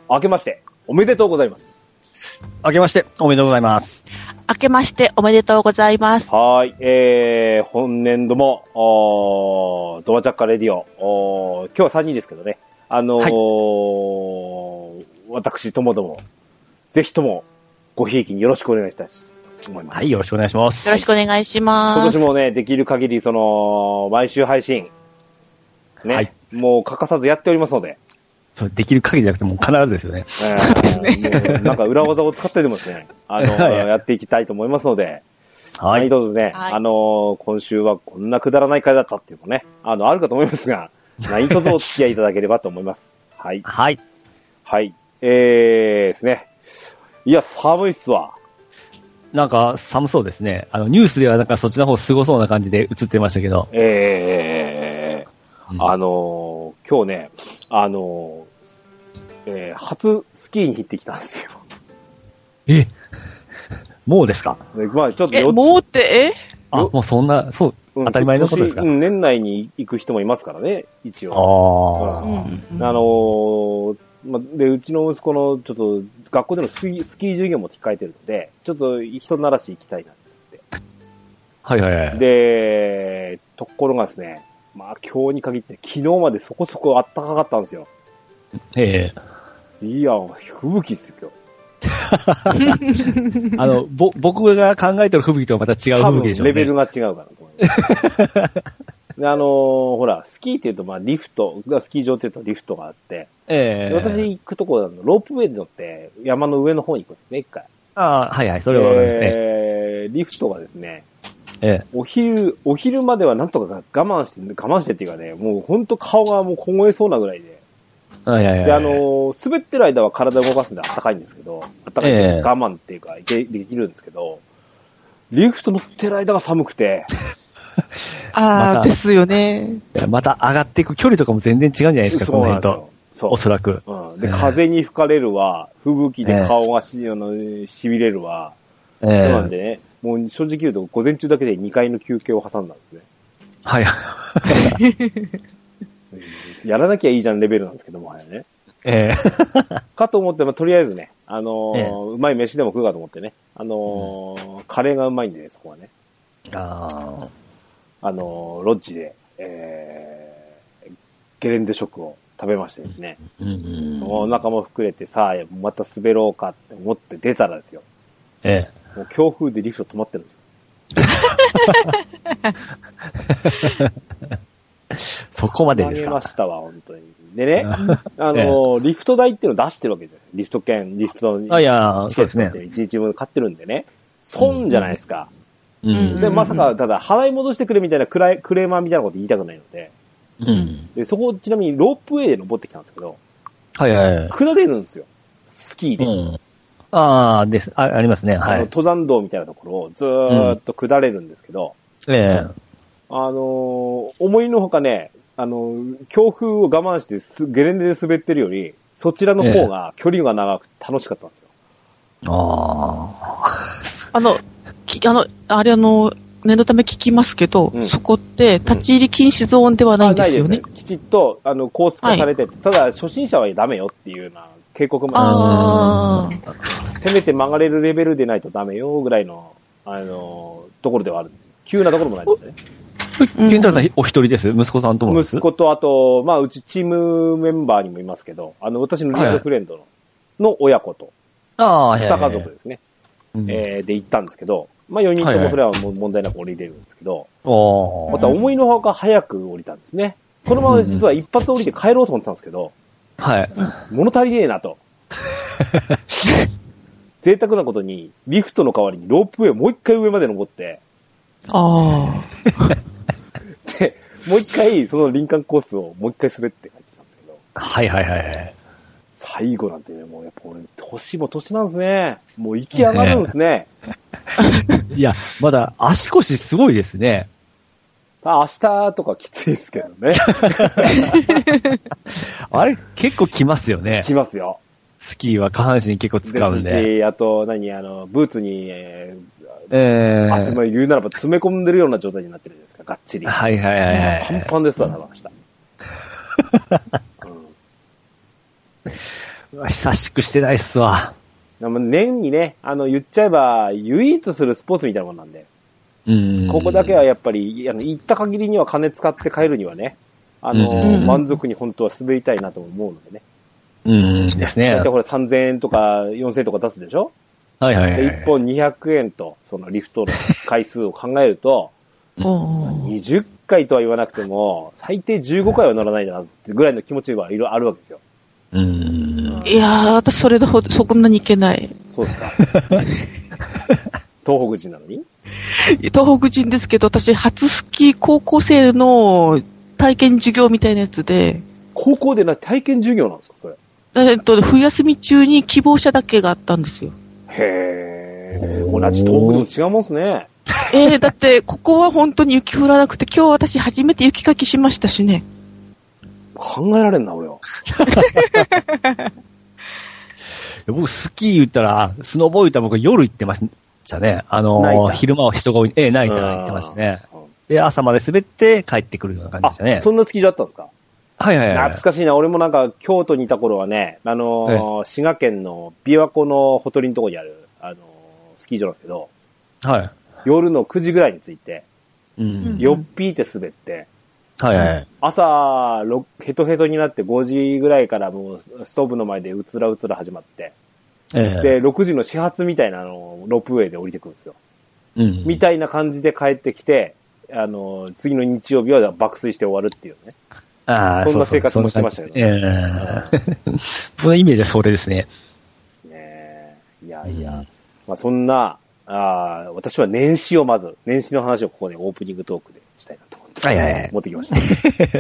明けましておめでとうございます。 明けましておめでとうございます。 明けましておめでとうございます。 はい、本年度も、ドマチャッカレディオ、今日は3人ですけどね、はい、私ともども、ぜひとも、ごひいきによろしくお願いしたいと思います。 はい、よろしくお願いします。 よろしくお願いします。 今年もね、できる限り、毎週配信、ね、はい、もう欠かさずやっておりますので、 そうできる限りじゃなくてもう必ずですよね。 そうですね。 なんか裏技を使ってでもですね、やっていきたいと思いますので、はい。どうぞね、はい、今週はこんなくだらない回だったっていうのもね、あるかと思いますが、何卒お付き合いいただければと思います。はい。 はい。 はい。ですね。いや、寒いっすわ。 なんか寒そうですね。ニュースではなんかそっちの方すごそうな感じで映ってましたけど。 今日ね、初スキーに行ってきたんですよ。 もうですか？ まあちょっともうってもうそんな、そう、当たり前のことですか？ 年内に行く人もいますからね、一応。で、うちの息子の、ちょっと、学校でのスキー授業も控えてるので、ちょっと人慣らし行きたいなんですって。 はいはいはい。 で、ところがですね、まあ今日に限って昨日までそこそこ暖かかったんですよ。いや、吹雪っすよ、今日。 僕が考えてる吹雪とはまた違う吹雪でしょうね。 レベルが違うかなと思います。でほら、スキーって言うと、まあ、リフト、スキー場って言うとリフトがあって、私行くところロープウェイで乗って山の上の方に行くんですね、一回。 はいはい、それはわかりますね。 リフトがですね、お昼まではなんとか我慢してっていうかね、もうほんと顔がもう凍えそうなぐらいで、で、滑ってる間は体を動かすんで暖かいんですけど、暖かい我慢っていうか、できるんですけど、リフト乗ってる間が寒くて、 ですよね。 また上がっていく距離とかも全然違うんじゃないですか、この辺と。おそらく。 で、風に吹かれるわ、吹雪で顔がしびれるわ。そうなんでね、もう正直言うと午前中だけで2回の休憩を挟んだんですね。 はい。 やらなきゃいいじゃんレベルなんですけども、ね。かと思って、とりあえずね、うまい飯でも食うかと思ってね、カレーがうまいんでね、そこはね。ロッジで、ゲレンデ食を食べましてですね。お腹も膨れてさあ、また滑ろうかって思って出たらですよ。もう強風でリフト止まってるんですよ。そこまでですか？ 投げましたわ、本当に。でね、リフト代っていうのを出してるわけですよ。リフトのチケットって1日分買ってるんでね。損じゃないですか。で、まさか、ただ、払い戻してくれみたいなクレーマーみたいなこと言いたくないので。で、そこ、ちなみにロープウェイで登ってきたんですけど。下れるんですよ。スキーで。 ありますね。 登山道みたいなところをずーっと下れるんですけど。思いのほかね、強風を我慢してゲレンデで滑ってるより、そちらの方が距離が長くて楽しかったんですよ。 念のため聞きますけど、そこって立ち入り禁止ゾーンではないんですよね。 ないですね。きちっと、コース化されてて、ただ初心者はダメよっていうような警告もある。せめて曲がれるレベルでないとダメよぐらいの、ところではあるんです。急なところもないんですね。 健太さんお一人です？息子さんともです？ 息子と、あと、まあ、うちチームメンバーにもいますけど、私のリアルフレンドの親子と、二家族ですね。で行ったんですけど、まあ4人ともそれはもう問題なく降りれるんですけど、また思いのほか早く降りたんですね。このまま実は一発降りて帰ろうと思ってたんですけど、物足りねえなと。贅沢なことに、リフトの代わりにロープウェイをもう一回上まで登って、で、もう一回その林間コースをもう一回滑って帰ってきたんですけど、最後なんてね、もうやっぱ俺、年も年なんですね。もう息上がるんですね。 いや、まだ足腰すごいですね。 明日とかきついですけどね。 あれ、結構きますよね。 きますよ。 スキーは下半身結構使うんで。 あと、ブーツに、足も言うならば詰め込んでるような状態になってるんですか、がっちり。パンパンですわ、多分明日。 久しくしてないっすわ。 年にね、言っちゃえば、唯一するスポーツみたいなもんなんで。ここだけはやっぱり、行った限りには金使って帰るにはね、満足に本当は滑りたいなと思うのでね。 ですね。 だってこれ3000円とか4000円とか出すでしょ？はいはいはい。で、1本200円と、そのリフトの回数を考えると、20回とは言わなくても、最低15回は乗らないなってぐらいの気持ちがいろいろあるわけですよ。 いやー、私それほど、そこんなにいけない。 そうですか。東北人なのに？ 東北人ですけど、私、初スキー高校生の体験授業みたいなやつで。 高校で体験授業なんですか、それ。 冬休み中に希望者だけがあったんですよ。 へー。同じ東北でも違うもんすね。 だって、ここは本当に雪降らなくて、今日私初めて雪かきしましたしね。 考えられんな、俺は。 僕、スキー言ったら、スノボ言ったら僕夜行ってましたね。昼間は人が多い、ナイター行ってましたね。で、朝まで滑って帰ってくるような感じでしたね。 そんなスキー場あったんですか？ はいはいはい。 懐かしいな。俺もなんか、京都にいた頃はね、滋賀県の琵琶湖のほとりのところにある、スキー場なんですけど、 はい。 夜の9時ぐらいに着いて、よっぴーって滑って、 はいはい。 朝、ヘトヘトになって5時ぐらいからもうストーブの前でうつらうつら始まって、で、6時の始発みたいなロープウェイで降りてくるんですよ。みたいな感じで帰ってきて、次の日曜日は爆睡して終わるっていうね。そんな生活もしてましたよね。 このイメージはそれですね。 ですね。いやいや。まあそんな、私は年始の話をここでオープニングトークでしたいなと思って。持ってきました。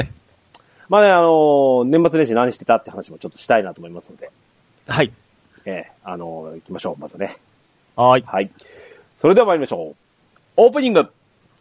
まあね、年末年始何してたって話もちょっとしたいなと思いますので。 はい。 行きましょう、まずね。 はい。 はい。それでは参りましょう。オープニング。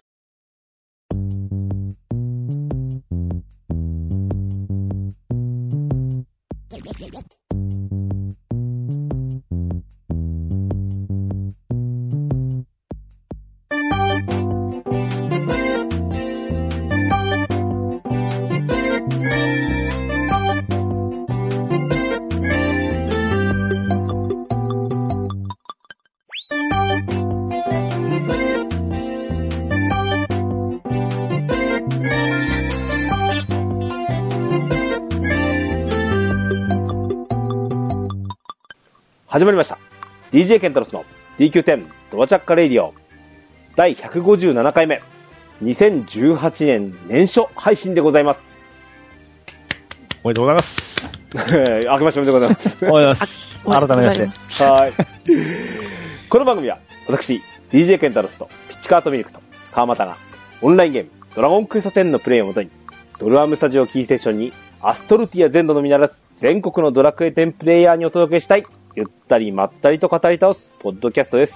始まりました。DJ ケンタロスの DQ10 ドアチャッカレイディオ第157回目2018年年初配信でございます。 おめでとうございます。 明けましておめでとうございます。 おめでとうございます。改めまして。 はい。この番組は私 DJ ケンタロスとピッチカートミルクと川又がオンラインゲームドラゴンクエスト10のプレイをもとにドルアームスタジオキーステーションにアストルティア全土のみならず全国のドラクエ10プレイヤーにお届けしたいゆったりまったりと語り倒すポッドキャストです。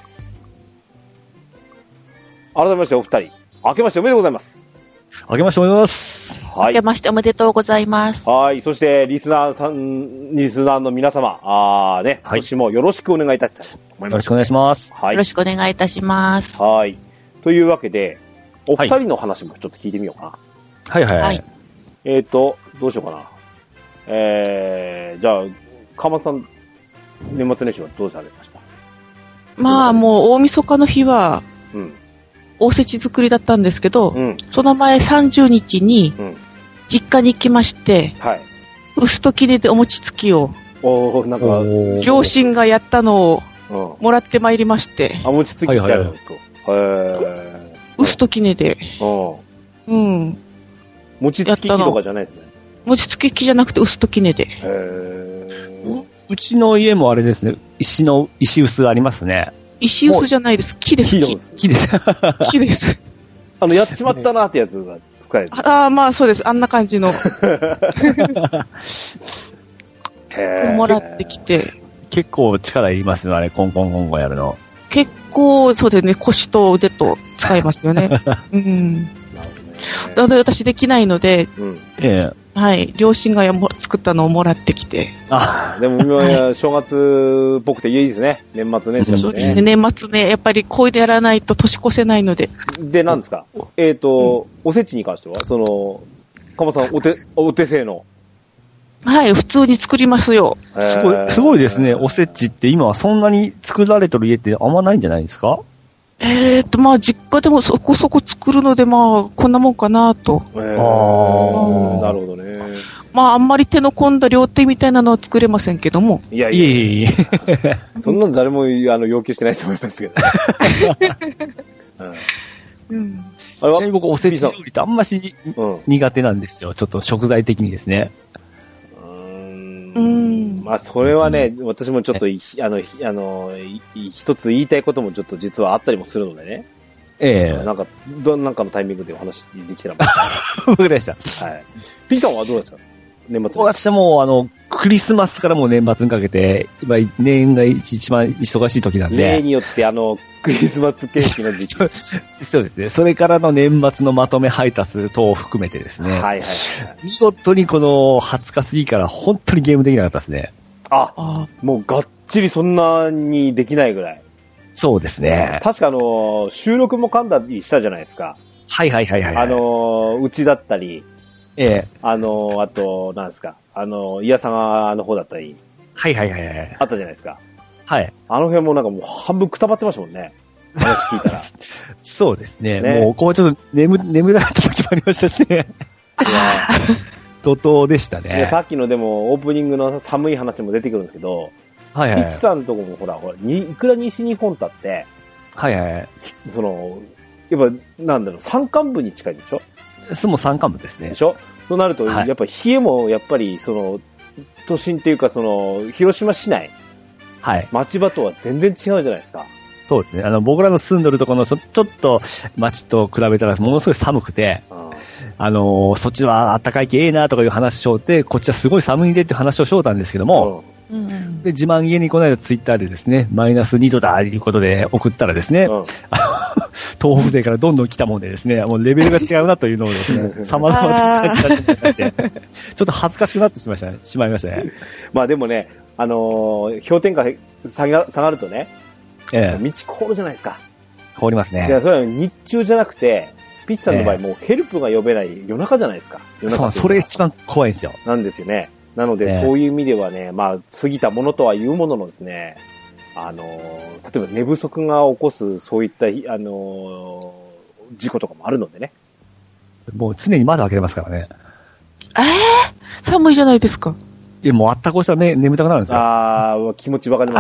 改めましてお二人、明けましておめでとうございます。 明けましておめでとうございます。 はい。明けましておめでとうございます。 はい。そしてリスナーの皆様、ね、今年もよろしくお願いいたしたいと思います。 よろしくお願いします。 はい。よろしくお願いいたします。 はい。というわけで、お二人の話もちょっと聞いてみようかな。 はいはいはい。 どうしようかな。じゃあ、川松さん、年末年始はどうされました？ まあもう大晦日の日は、おせち作りだったんですけど、その前30日に、実家に行きまして、薄ときねでお餅つきを、 なんか、 両親がやったのを、もらってまいりまして。 餅つきってあるんですか？ 薄ときねで。 餅つき器とかじゃないですね。 餅つき器じゃなくて薄ときねで。 うちの家もあれですね、石臼ありますね。 石臼じゃないです。木です。 木です。 木です。 やっちまったなってやつが使える。 まあそうです。あんな感じの。もらってきて。 結構力いりますよ、あれ、コンコンコンコンやるの。 結構、そうですね、腰と腕と使いますよね。なので私できないので、はい、両親が作ったのをもらってきて。 でも今、正月っぽくていいですね。年末年始、 そうですね、年末ね、やっぱりこうやらないと年越せないので。 で、何ですか？おせちに関しては、鎌さんお手製の。 はい、普通に作りますよ。 すごいですね。おせちって今はそんなに作られてる家ってあんまないんじゃないですか？ まあ実家でもそこそこ作るので、まあこんなもんかなと。 なるほどね。 まああんまり手の込んだ料亭みたいなのは作れませんけども。 いや。そんなの誰も要求してないと思いますけど。 ちなみに僕おせち料理ってあんまし苦手なんですよ。ちょっと食材的にですね。 まあそれはね、私もちょっと一つ言いたいこともちょっと実はあったりもするのでね。なんかのタイミングでお話できたら。 わかりました。 はい。P さんはどうですか？年末。 私はもうクリスマスからもう年末にかけて、今年が一番忙しい時なんで。 例によってクリスマスケーキの時期。 そうですね。それからの年末のまとめ配達等を含めてですね。はい。見事にこの20日過ぎから本当にゲームできなかったですね。 もうがっちりそんなにできないぐらい。 そうですね。 確か収録も噛んだりしたじゃないですか。 はい。 うちだったり。あと、なんですか。イヤサガの方だったり。はい。あったじゃないですか。 はい。 あの辺もなんかもう半分くたばってましたもんね。話聞いたら。 そうですね。もう、こうちょっと眠だった時もありましたしね。怒涛でしたね。 さっきのでもオープニングの寒い話も出てくるんですけど、いちさんのとこもほら、いくら西日本だって、やっぱ、なんだろう、山間部に近いでしょ？ もう山間部ですね。 でしょ？そうなると、やっぱり冷えも、やっぱり、都心っていうか、広島市内、町場とは全然違うじゃないですか。 そうですね。僕らの住んでるところの、ちょっと町と比べたら、ものすごい寒くて、そっちは暖かい気ええなとかいう話をして、こっちはすごい寒いでっていう話をしようたんですけども、で、自慢げにこの間ツイッターでですね、マイナス2度だということで送ったらですね、東北勢からどんどん来たもんでですね、もうレベルが違うなというのをですね、様々な感じになってまして、ちょっと恥ずかしくなってしまいましたね。 まあでもね、氷点下下がるとね、道凍るじゃないですか。 凍りますね。 それは日中じゃなくて、ピッチさんの場合もうヘルプが呼べない夜中じゃないですか。 それ一番怖いんですよ。 なんですよね。なので、そういう意味ではね、まあ、過ぎたものとは言うもののですね、例えば寝不足が起こす、そういった、事故とかもあるのでね。 もう常に窓開けてますからね。 寒いじゃないですか。 いや、もうあったこうしたら眠たくなるんですよ。 気持ちわかり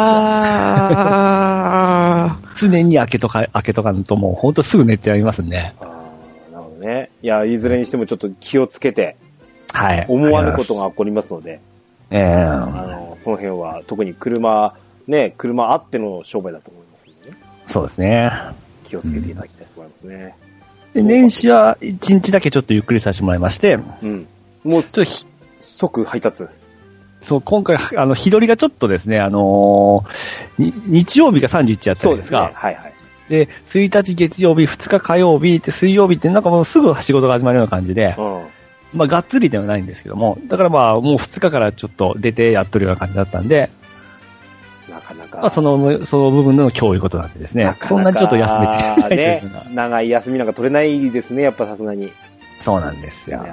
ますね。常に開けとかんともうほんとすぐ寝てやりますんで。 なるほどね。いや、いずれにしてもちょっと気をつけて、思わぬことが起こりますので、その辺は特に車あっての商売だと思いますのでね。 そうですね。 気をつけていただきたいと思いますね。 で年始は1日だけちょっとゆっくりさせてもらいまして、 もうちょっと即配達。 そう、今回、日取りがちょっとですね、日曜日が31やったんですが、で、1日月曜日、2日火曜日、水曜日ってなんかもうすぐ仕事が始まるような感じで、まあ、がっつりではないんですけども、だからまあ、もう2日からちょっと出てやっとるような感じだったんで、 なかなか。 まあ、その部分での今日いうことなんでですね、そんなにちょっと休めてないというか。長い休みなんか取れないですね、やっぱさすがに。 そうなんですよ。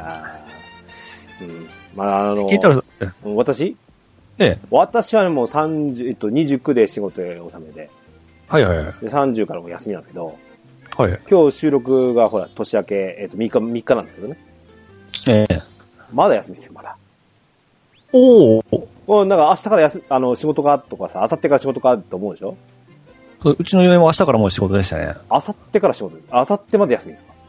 まあ、 聞いたら、 私私はもう29で仕事へ納めで。で、30からも休みなんですけど、今日収録がほら、年明け、3日なんですけどね。まだ休みですよ、まだ。なんか明日から仕事かとかさ、明後日から仕事かと思うでしょ？ うちの嫁も明日からもう仕事でしたね。 明後日から仕事です。明後日まで休みですか？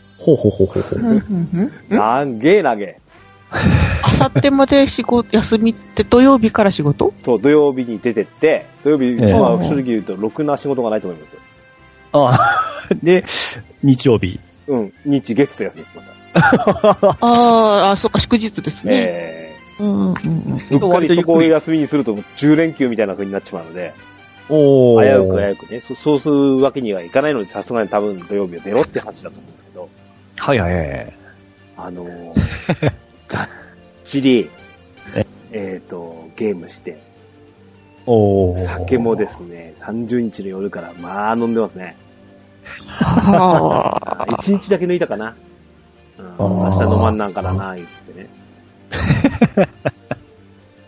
なんげえなげ。 明後日まで休みって土曜日から仕事？ そう、土曜日に出てって、土曜日、まあ正直言うと、ろくな仕事がないと思いますよ。 で、日曜日。 日月と休みです、また。 そっか、祝日ですね。 うっかりそこを休みにすると10連休みたいな風になっちまうので、危うくね、そうするわけにはいかないので、さすがに多分土曜日は出ろって話だと思うんですけど。がっちり、ゲームして、酒もですね、30日の夜からまあ飲んでますね。1日だけ抜いたかな。明日飲まんなんからな、言ってね。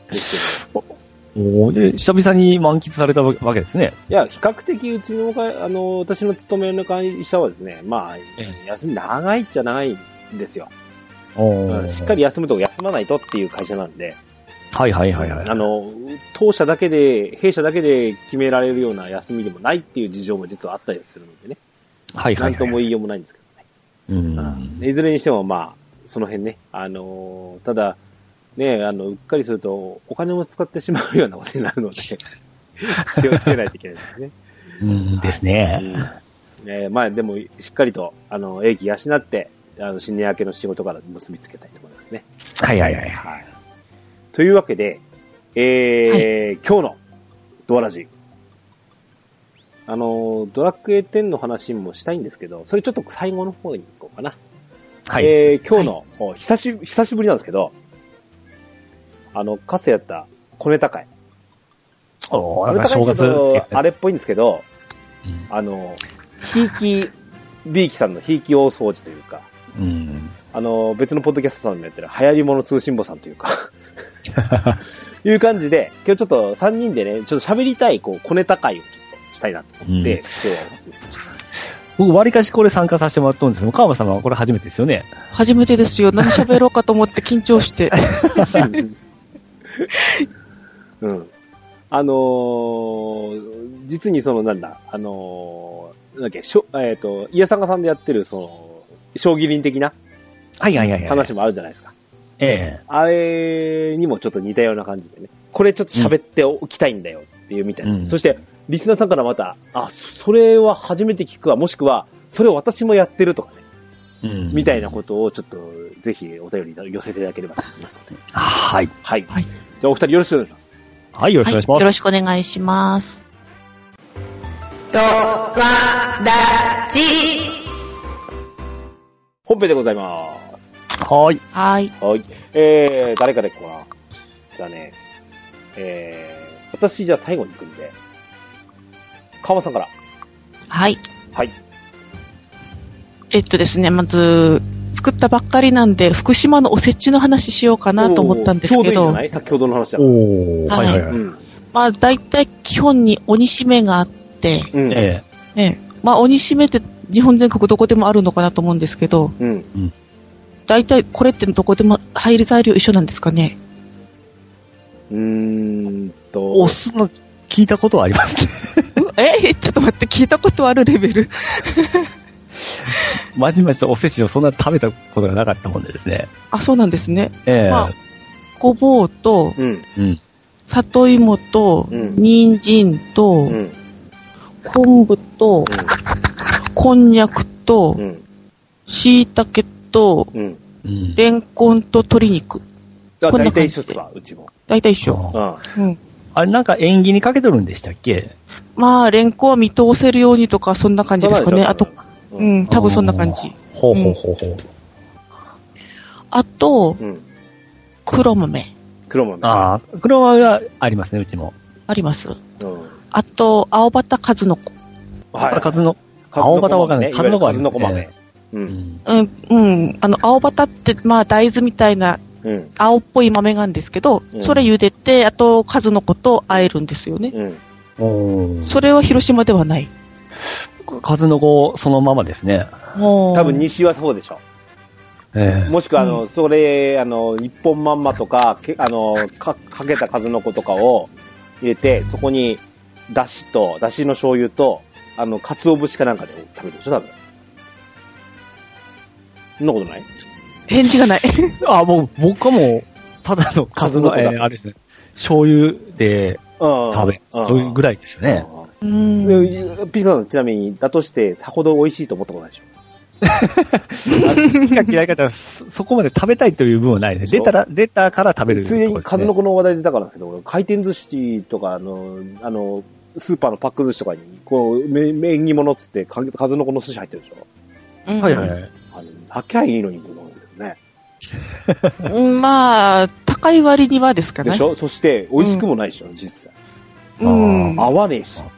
で、久々に満喫されたわけですね。 いや、比較的うちの、私の勤めの会社はですね、まあ、休み長いっちゃ長いんですよ。しっかり休むと休まないとっていう会社なんで。 はいはいはいはい。 弊社だけで決められるような休みでもないっていう事情も実はあったりするのでね。 はいはいはい。 なんとも言いようもないんですけどね。いずれにしてもまあ、その辺ね、ただ、ね、うっかりするとお金も使ってしまうようなことになるので、気をつけないといけないですね。 ですね。 まあでも、しっかりと、英気養って、新年明けの仕事から結びつけたいと思いますね。 はいはいはい。はい、 というわけで、今日のドアラジ。ドラクエ10の話もしたいんですけど、それちょっと最後の方に行こうかな。はい。今日の、久しぶりなんですけど、かつてやった小ネタ会。 なんか正月あれっぽいんですけど、ひいき、ビーキさんのひいき大掃除というか、別のポッドキャストさんでやってる流行り物通信簿さんというか、いう感じで、今日ちょっと3人でね、ちょっと喋りたい、小ネタ会をちょっとしたいなと思って、今日は集めました。 僕、割かしこれ参加させてもらったんですけど、川間さんはこれ初めてですよね。 初めてですよ。何喋ろうかと思って緊張して。 実になんだっけ、イヤサンガさんでやってる、将棋輪的な話もあるじゃないですか。あれにもちょっと似たような感じでね、これちょっと喋っておきたいんだよっていうみたいな。そして、リスナーさんからまた、それは初めて聞くわ、もしくは、それを私もやってるとかね、みたいなことをちょっと、ぜひお便り寄せていただければと思いますので。 はい。 はい。じゃあお二人よろしくお願いします。 はい、よろしくお願いします。 よろしくお願いします。 ドワラジ本編でございます。 はい。 はい。 誰からいこうかな。じゃあね、私じゃあ最後に行くんで、川間さんから。 はい。 はい。 ですね、まず、作ったばっかりなんで、福島のおせちの話しようかなと思ったんですけど。 ちょうどいいじゃない？先ほどの話だから。 はいはいはい。まあ、大体基本に鬼しめがあって、まあ、鬼しめって日本全国どこでもあるのかなと思うんですけど、大体これってどこでも入る材料一緒なんですかね。 お酢の聞いたことはありますね。ちょっと待って、聞いたことあるレベル。 まじまじとおせちをそんな食べたことがなかったもんでですね。 そうなんですね。まあ、ごぼうと、里芋と、人参と、昆布と、こんにゃくと、椎茸と、レンコンと鶏肉。 大体一緒っすわ、うちも。 大体一緒。 あれなんか縁起にかけとるんでしたっけ？ まあ、レンコンは見通せるようにとか、そんな感じですかね。あと、多分そんな感じ。 ほうほうほうほう。 あと、黒豆。 黒豆。 黒豆はありますね、うちも。 あります。あと、青バタ数の子。 数の、青バタわかんない。数の子はありますね。 青バタって、まあ、大豆みたいな、青っぽい豆なんですけど、それ茹でて、あと、数の子と和えるんですよね。それは広島ではない。 数の子そのままですね。 多分西はそうでしょ。もしくはそれ日本まんまとかかけた数の子とかを入れて、そこにだしの醤油と鰹節かなんかで食べるでしょ、多分。そんなことない？ 返事がない。 もう僕はもうただの数のあれですね。醤油でそういうぐらいですよね。 ピーさんちなみにだとしてさほど美味しいと思ったことないでしょ。 好きか嫌いかってそこまで食べたいという部分はないです。出たから食べる。 ついでに数の子の話題出たからだけど、回転寿司とかスーパーのパック寿司とかに縁起物っつって数の子の寿司入ってるでしょ。 はいはいはい。 開きゃいいのにと思うんですけどね。 まあ高い割にはですかね。 でしょ。そして美味しくもないでしょ、実際。合わねえし。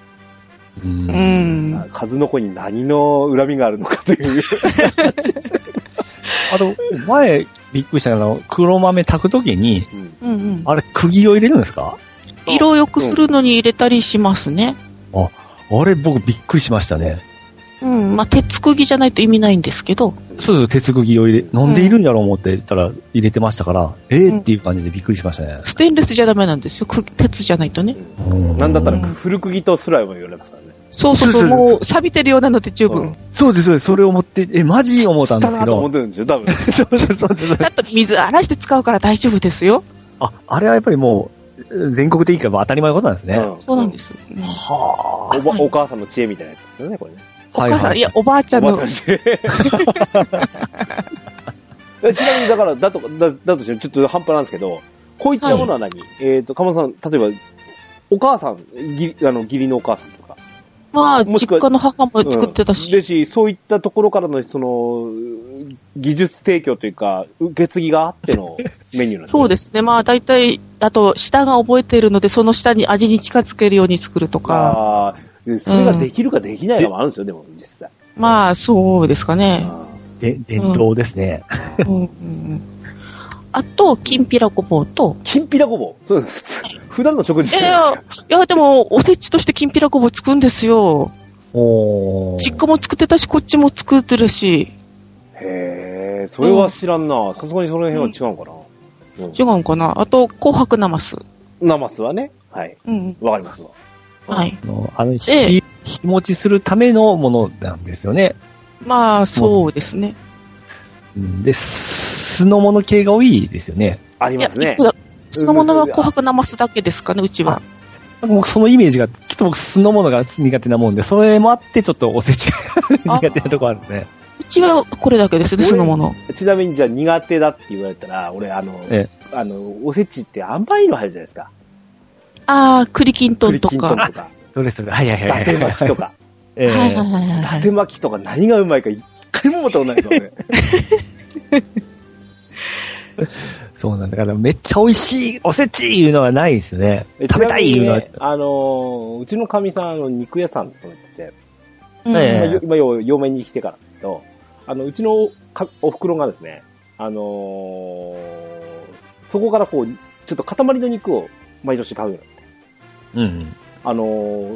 数の子に何の恨みがあるのかという。 前、びっくりしたのは、黒豆炊くときに、 あれ、釘を入れるんですか？ 色を良くするのに入れたりしますね。 あれ僕びっくりしましたね。 まあ、鉄釘じゃないと意味ないんですけど。 そう、鉄釘をなんでいるんやろう思ってたら入れてましたから、っていう感じでびっくりしましたね。 ステンレスじゃダメなんですよ。鉄じゃないとね。 なんだったら古釘とすらも言われますからね。 そう、もう錆びてるようなので十分。 そうです、それを思って、マジ思ったんですけど。 思ってるんですよ、多分。 そう。ちゃんと水荒らして使うから大丈夫ですよ。 あれはやっぱりもう、全国的には当たり前のことなんですね。 そうなんです。 はぁ。お母さんの知恵みたいなやつですよね、これね。 お母さん、いや、おばあちゃんの。ちなみに、だから、だとしてちょっと半端なんですけど、こういったものは何？鎌田さん、例えば、お母さん、義理のお母さんとか。 まあ、実家の母も作ってたし。 ですし、そういったところからの、技術提供というか、受け継ぎがあってのメニューなんですね。 そうですね。まあ、大体、あと、舌が覚えているので、その舌に味に近づけるように作るとか。 それができるかできないかもあるんですよ、でも、実際。 まあ、そうですかね。 伝統ですね。 あと、きんぴらごぼうと。 きんぴらごぼう？そう、普段の食事。 いや、でも、おせちとしてきんぴらごぼう作るんですよ。実家も作ってたし、こっちも作ってるし。 へぇー、それは知らんな。さすがにその辺は違うかな。 違うかな。あと、紅白なます。 なますはね。はい。わかりますわ。 はい。 日持ちするためのものなんですよね。 まあ、そうですね。 で、酢の物系が多いですよね。 ありますね。 酢の物は紅白なますだけですかね、うちは。 僕そのイメージが、きっと僕酢の物が苦手なもんで、それもあってちょっとおせちが苦手なとこあるんですね。 うちはこれだけですね、酢の物。 ちなみにじゃあ苦手だって言われたら、俺おせちって甘いの入るじゃないですか。 栗きんとんとか。 そうです、はい。 伊達巻きとか。伊達巻きとか何がうまいか一回も思ったことないですよね。 そうなんだからめっちゃ美味しいおせちいうのはないですよね。食べたいいうのは。 うちのかみさん肉屋さんで勤めてて、今嫁に来てからですけど、うちのお袋がですね、そこからこうちょっと塊の肉を毎年買うようになって。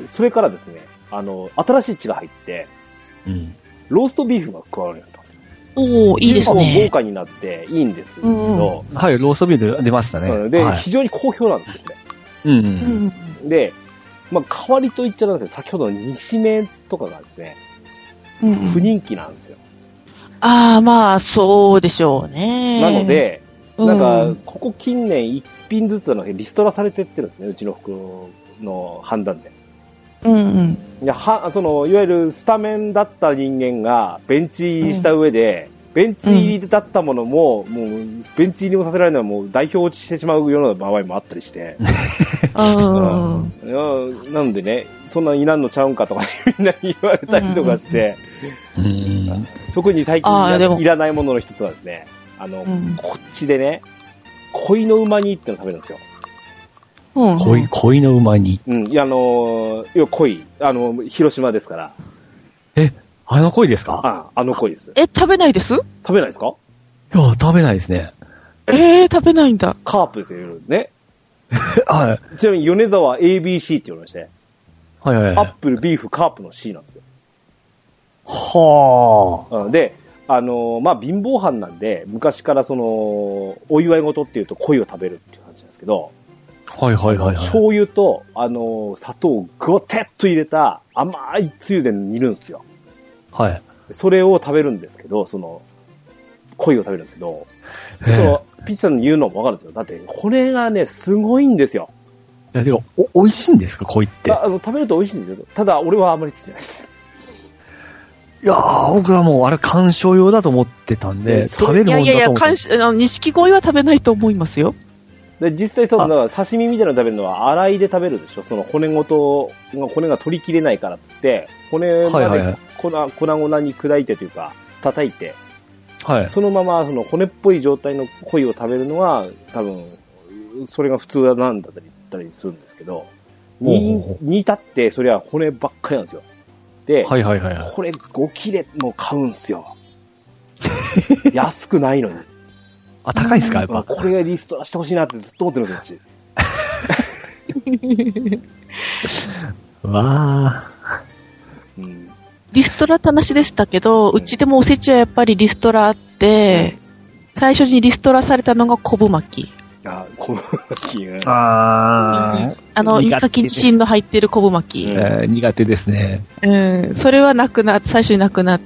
それからですね、新しい血が入って、ローストビーフが加わるようになったんですよ。 いいですね。 豪華になっていいんですけど。 はい、ローストビーフ出ましたね。 で、非常に好評なんですよね。で、まあ、代わりと言っちゃなんですけど、先ほどの煮しめとかがですね、不人気なんですよ。 まあ、そうでしょうね。 なので、なんか、ここ近年一品ずつリストラされてってるんですね、うちの袋の判断で。いわゆるスタメンだった人間がベンチ入りした上で、ベンチ入りだったものも、もうベンチ入りもさせられないのはもう代表落ちしてしまうような場合もあったりして。なのでね、そんなんいらんのちゃうんかとかみんなに言われたりとかして、特に最近いらないものの一つはですね、こっちでね、鯉の旨煮ってのを食べるんですよ。 鯉の旨煮。 鯉。広島ですから。 あの鯉ですか？ あの鯉です。 食べないです？ 食べないですか？ いや、食べないですね。 食べないんだ。 カープですよ、ね。 はい。 ちなみに米沢 ABC って言われまして。アップル、ビーフ、カープの C なんですよ。 はあ。 で、まあ、貧乏藩なんで、昔からお祝い事っていうと鯉を食べるっていう感じなんですけど、醤油と、砂糖をゴテッと入れた甘いつゆで煮るんですよ。 はい。 それを食べるんですけど、鯉を食べるんですけど、ピッチさんに言うのもわかるんですよ。だって、骨がね、すごいんですよ。 いや、でも、美味しいんですか、鯉って。 食べると美味しいんですよ。ただ、俺はあんまり好きじゃないです。 いやー、僕はもう、あれ、鑑賞用だと思ってたんで、食べるもんだと思って。 錦鯉は食べないと思いますよ。 で実際刺身みたいなの食べるのは洗いで食べるでしょ。骨が取りきれないからっつって、骨まで粉々に砕いてというか、叩いて、そのまま骨っぽい状態の鯉を食べるのは、多分、それが普通なんだったりするんですけど、煮たってそれは骨ばっかりなんですよ。で、これ5切れも買うんすよ。安くないのに。 あ、高いですか、やっぱ。 これがリストラしてほしいなってずっと思ってるんですよ。 わー。リストラって話でしたけど、うちでもおせちはやっぱりリストラあって、最初にリストラされたのが昆布巻き。 あ、昆布巻き。 イカキンチンの入ってる昆布巻き。 苦手ですね。 それは最初になくなって、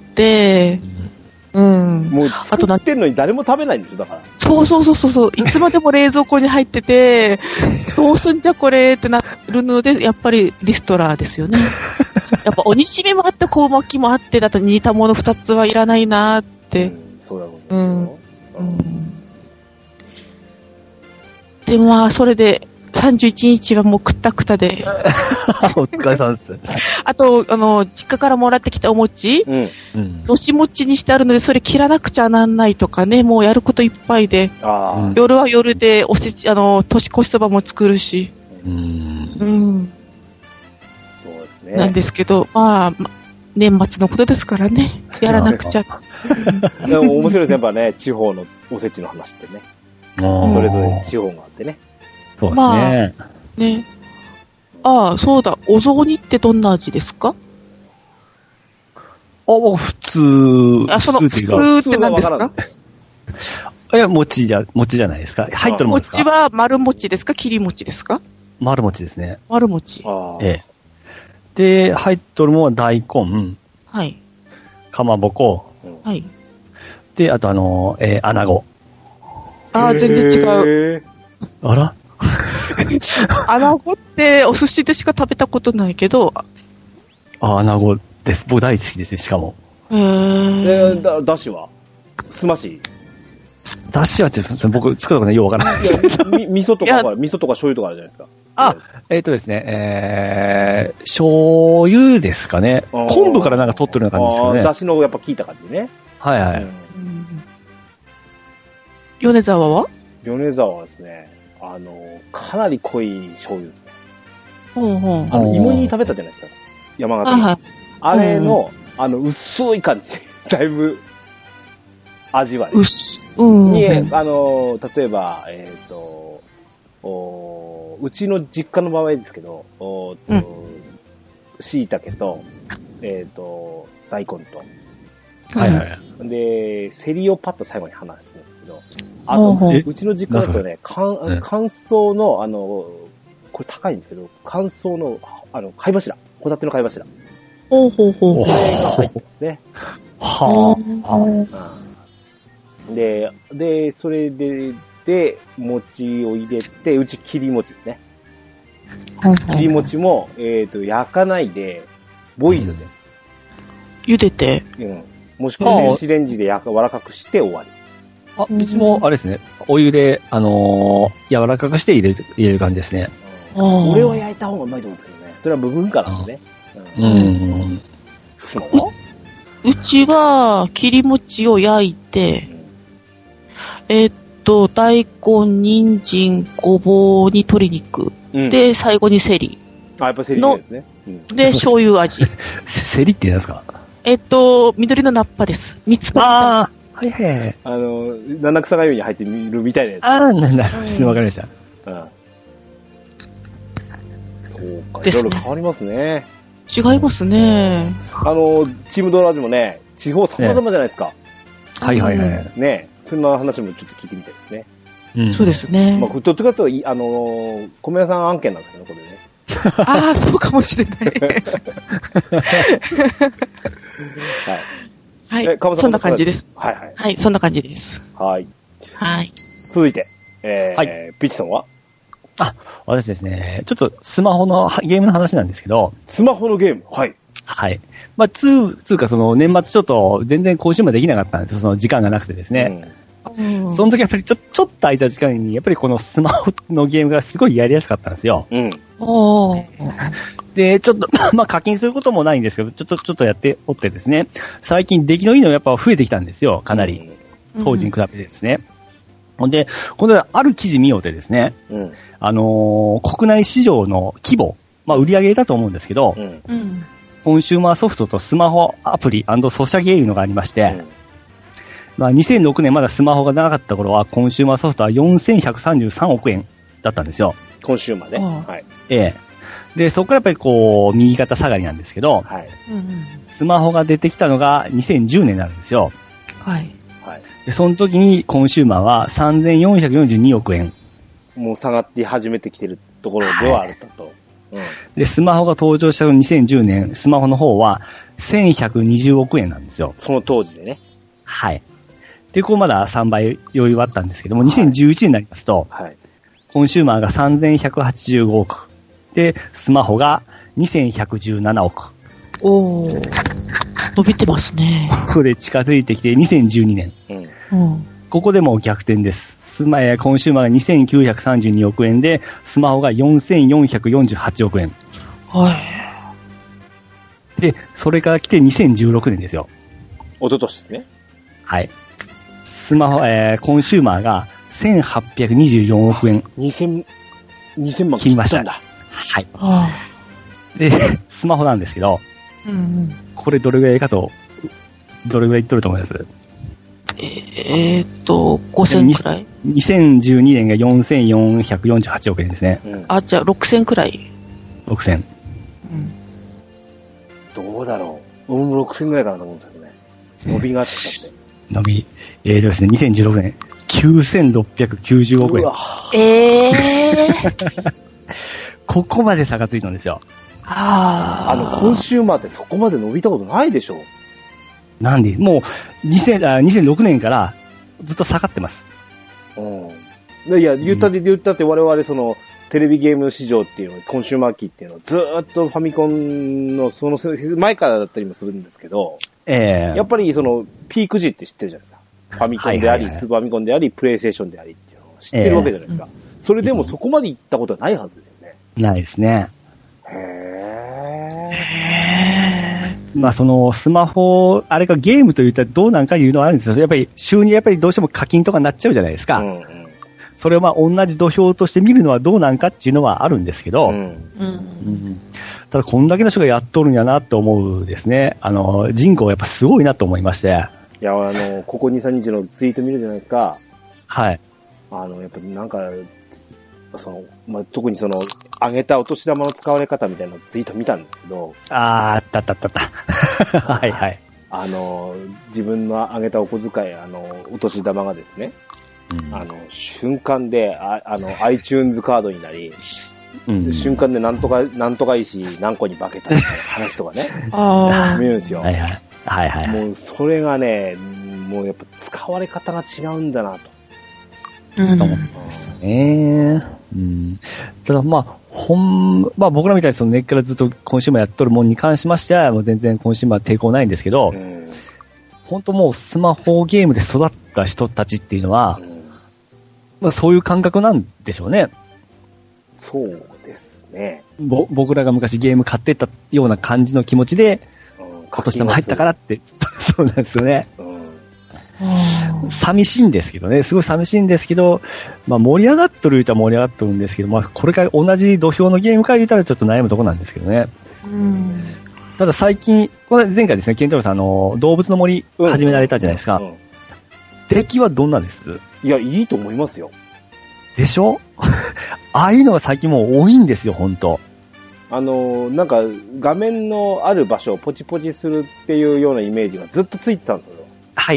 もう作ってんのに誰も食べないんですよ、だから。 そう。いつまでも冷蔵庫に入ってて、どうすんじゃこれってなるので、やっぱりリストラですよね。やっぱ鬼しめもあって、昆布巻きもあって、だと似たもの2つはいらないなーって。 そうだろうですよ。 でもまあ、それで、31日はもうくったくたで。 お疲れさんです。 あと、実家からもらってきたお餅、のし餅にしてあるので、それ切らなくちゃなんないとかね、もうやることいっぱいで。夜は夜で、年越しそばも作るし。 そうですね。 なんですけど、まあ、年末のことですからね、やらなくちゃ。 でも面白いですね、やっぱね、地方のおせちの話ってね。それぞれ地方があってね。 そうですね。 ね。そうだ。お雑煮ってどんな味ですか？ 普通。普通って何ですか？ いや、餅じゃないですか。入ってるもんですか？ 餅は丸餅ですか？切り餅ですか？ 丸餅ですね。 丸餅。 で、入っとるもんは大根。 はい。 かまぼこ。 はい。 で、あと穴子。 全然違う。 あら穴子ってお寿司でしか食べたことないけど。 穴子です。僕大好きですね、しかも。 だしはすましだしはちょっと僕作ったことないようわからない。 味噌とか醤油とかあるじゃないですか。 ですね、醤油ですかね。昆布からなんか取ってるような感じですよね。 だしのやっぱ効いた感じね。 はいはい。 米沢はですね、かなり濃い醤油ですね。 芋煮食べたじゃないですか。山形の。あれの、薄い感じ。だいぶ、味はね。に、例えば、うちの実家の場合ですけど、椎茸と、大根と、で、セリをパッと最後に話してるんですけど、あと、うちの実家だとね、乾燥の、これ高いんですけど、乾燥の、貝柱、ホタテの貝柱。これが入ってますね。で、それで、餅を入れて、うち切り餅ですね。切り餅も、焼かないで、ボイルで。 茹でて。 もしくは電子レンジで柔らかくして終わり。 うちも、あれですね、お湯で、柔らかくして入れる感じですね。 俺は焼いた方がうまいと思うんですけどね。それは部分からなんでね。 うちは、切り餅を焼いて、大根、人参、ごぼうに鶏肉。で、最後にセリ。 やっぱセリですね。 で、醤油味。 セリって言うんですか？ 緑のナッパです。三つ葉。 はいはい。 七草がゆに入ってるみたいなやつ。 なんだ。わかりました。 そうか、いろいろ変わりますね。 違いますね。 チームドラジもね、地方様々じゃないですか。 はいはいはい。 ね、そんな話もちょっと聞いてみたいですね。 そうですね。 どっちかというと、米屋さん案件なんですけどね、これね。 そうかもしれない。はい。そんな感じです。 はい。 そんな感じです。 はい。続いて、ピッチさんは？ 私ですね、ちょっとスマホのゲームの話なんですけど。 スマホのゲーム？はい。 はい。つうか年末ちょっと全然更新もできなかったんですよ、その時間がなくてですね。その時やっぱりちょっと空いた時間に、やっぱりこのスマホのゲームがすごいやりやすかったんですよ。で、ちょっと、課金することもないんですけど、ちょっとやっておってですね、最近出来のいいのやっぱ増えてきたんですよ、かなり。当時に比べてですね。で、このある記事見ようてですね、国内市場の規模、売り上げだと思うんですけど、コンシューマーソフトとスマホアプリ&ソシャゲーいうのがありまして、 まあ、2006年まだスマホがなかった頃は、コンシューマーソフトは4133億円だったんですよ。 コンシューマーね。はい。 で、そこからやっぱりこう、右肩下がりなんですけど、はい。スマホが出てきたのが2010年になるんですよ。 はい。 はい。で、その時にコンシューマーは3442億円。 もう下がって始めてきてるところではあると。はい、 で、スマホが登場したの2010年、スマホの方は1120億円なんですよ。 その当時でね。 はい。で、こうまだ3倍余裕はあったんですけども、2011年になりますと、はい、コンシューマーが3185億。で、スマホが2117億。 おー、伸びてますね。 ここで近づいてきて2012年。うん、ここでもう逆転です。コンシューマーが2932億円で、スマホが4448億円。 はい。 で、それから来て2016年ですよ。 一昨年ですね。 はい。スマホ、コンシューマーが1824億円。 2000万切りました。 はい。で、スマホなんですけど、これどれぐらいかと、どれぐらいいっとると思います？ 5000くらい ?2012 年が4448億円ですね。 あ、じゃあ6000くらい。 6000。 どうだろう。俺も6000くらいかなと思うんですけどね。伸びがあったって。 伸び。ですね、2016年、9690億円。ここまで差がついたんですよ。 コンシューマーってそこまで伸びたことないでしょ。 なんで、もう2006年からずっと下がってます。 いや、言ったって我々その、テレビゲーム市場っていうの、コンシューマー機っていうのをずーっとファミコンのその前からだったりもするんですけど、やっぱりその、ピーク時って知ってるじゃないですか。ファミコンであり、スーパーファミコンであり、プレイステーションでありっていうのを知ってるわけじゃないですか。それでもそこまで行ったことはないはずですよね。 ないですね。まあそのスマホ、あれがゲームと言ったらどうなんかいうのはあるんですよ。やっぱり収入やっぱりどうしても課金とかになっちゃうじゃないですか。それをまあ同じ土俵として見るのはどうなんかっていうのはあるんですけど、ただこんだけの人がやっとるんやなと思うですね。人口やっぱすごいなと思いまして。 いや、ここ2、3日のツイート見るじゃないですか。 はい。 やっぱなんか、特にその、上げたお年玉の使われ方みたいなツイート見たんですけど。 あった。はいはい。 自分の上げたお小遣い、お年玉がですね、瞬間で、iTunes カードになり、瞬間でなんとか石何個に化けたみたいな話とかね。見るんですよ。 はいはい。 もう、それがね、もうやっぱ使われ方が違うんだなと。 と思うんですね。ただまあ僕らみたいにその根っからずっとコンシューマーやっとるもんに関しましては、もう全然コンシューマー抵抗ないんですけど、本当もうスマホゲームで育った人たちっていうのは、まあそういう感覚なんでしょうね。 そうですね。 僕らが昔ゲーム買ってたような感じの気持ちで、今年も入ったからって、そうなんですよね。寂しいんですけどね、すごい寂しいんですけど、まあ盛り上がっとる言うたら盛り上がっとるんですけど、まあこれから同じ土俵のゲームから言ったらちょっと悩むところなんですけどね。ただ最近、これ前回ですね、ケンタロウさん動物の森始められたじゃないですか。出来はどんなんです？ いや、いいと思いますよ。 でしょああいうのが最近もう多いんですよ、ほんと。 なんか画面のある場所をポチポチするっていうようなイメージがずっとついてたんですよ。 はい。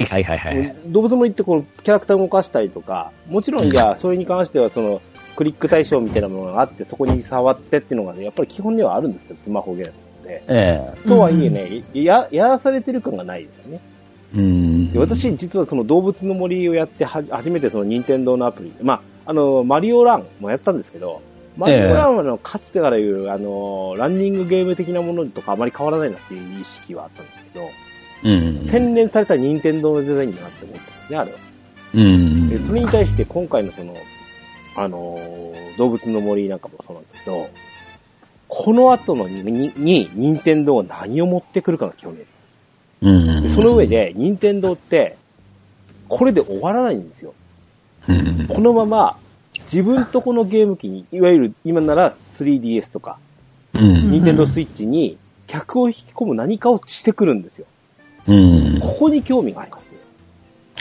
動物の森ってこうキャラクターを動かしたりとか、もちろんじゃあそれに関してはそのクリック対象みたいなものがあってそこに触ってっていうのがね、やっぱり基本にはあるんですけど、スマホゲームで。とはいえね、やらされてる感がないですよね。で私実はその動物の森をやって初めてその任天堂のアプリ、まあマリオランもやったんですけど、マリオランはかつてからいうランニングゲーム的なものとかあまり変わらないなっていう意識はあったんですけど。洗練された任天堂のデザインだなって思ったんですね、あれは。でそれに対して今回のその、動物の森なんかもそうなんですけど、この後のに任天堂が何を持ってくるかが興味ある。でその上で任天堂ってこれで終わらないんですよ。このまま自分とこのゲーム機に、いわゆる今なら 3DS とか、任天堂スイッチに客を引き込む何かをしてくるんですよ。ここに興味がありますね。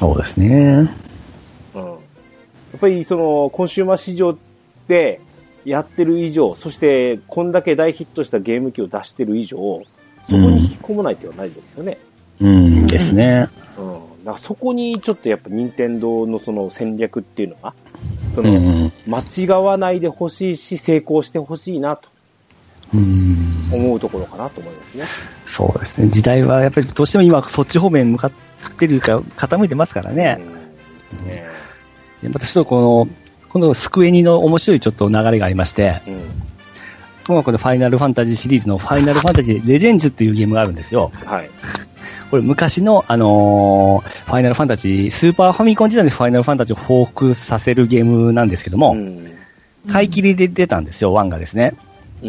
そうですね。 うん。やっぱりその、コンシューマー市場でやってる以上、そしてこんだけ大ヒットしたゲーム機を出してる以上、そこに引き込まない手はないですよね。 ですね。 だからそこにちょっとやっぱ任天堂のその戦略っていうのが、その、間違わないでほしいし、成功してほしいなと。思うところかなと思いますね。 そうですね。時代はやっぱりどうしても今そっち方面に向かってるか傾いてますからね。またちょっとこのスクエニの面白いちょっと流れがありまして、このファイナルファンタジーシリーズのファイナルファンタジーレジェンズっていうゲームがあるんですよ。はい。これ昔のファイナルファンタジー、スーパーファミコン時代でファイナルファンタジーを彷彿させるゲームなんですけども、買い切りで出たんですよ、1がですね。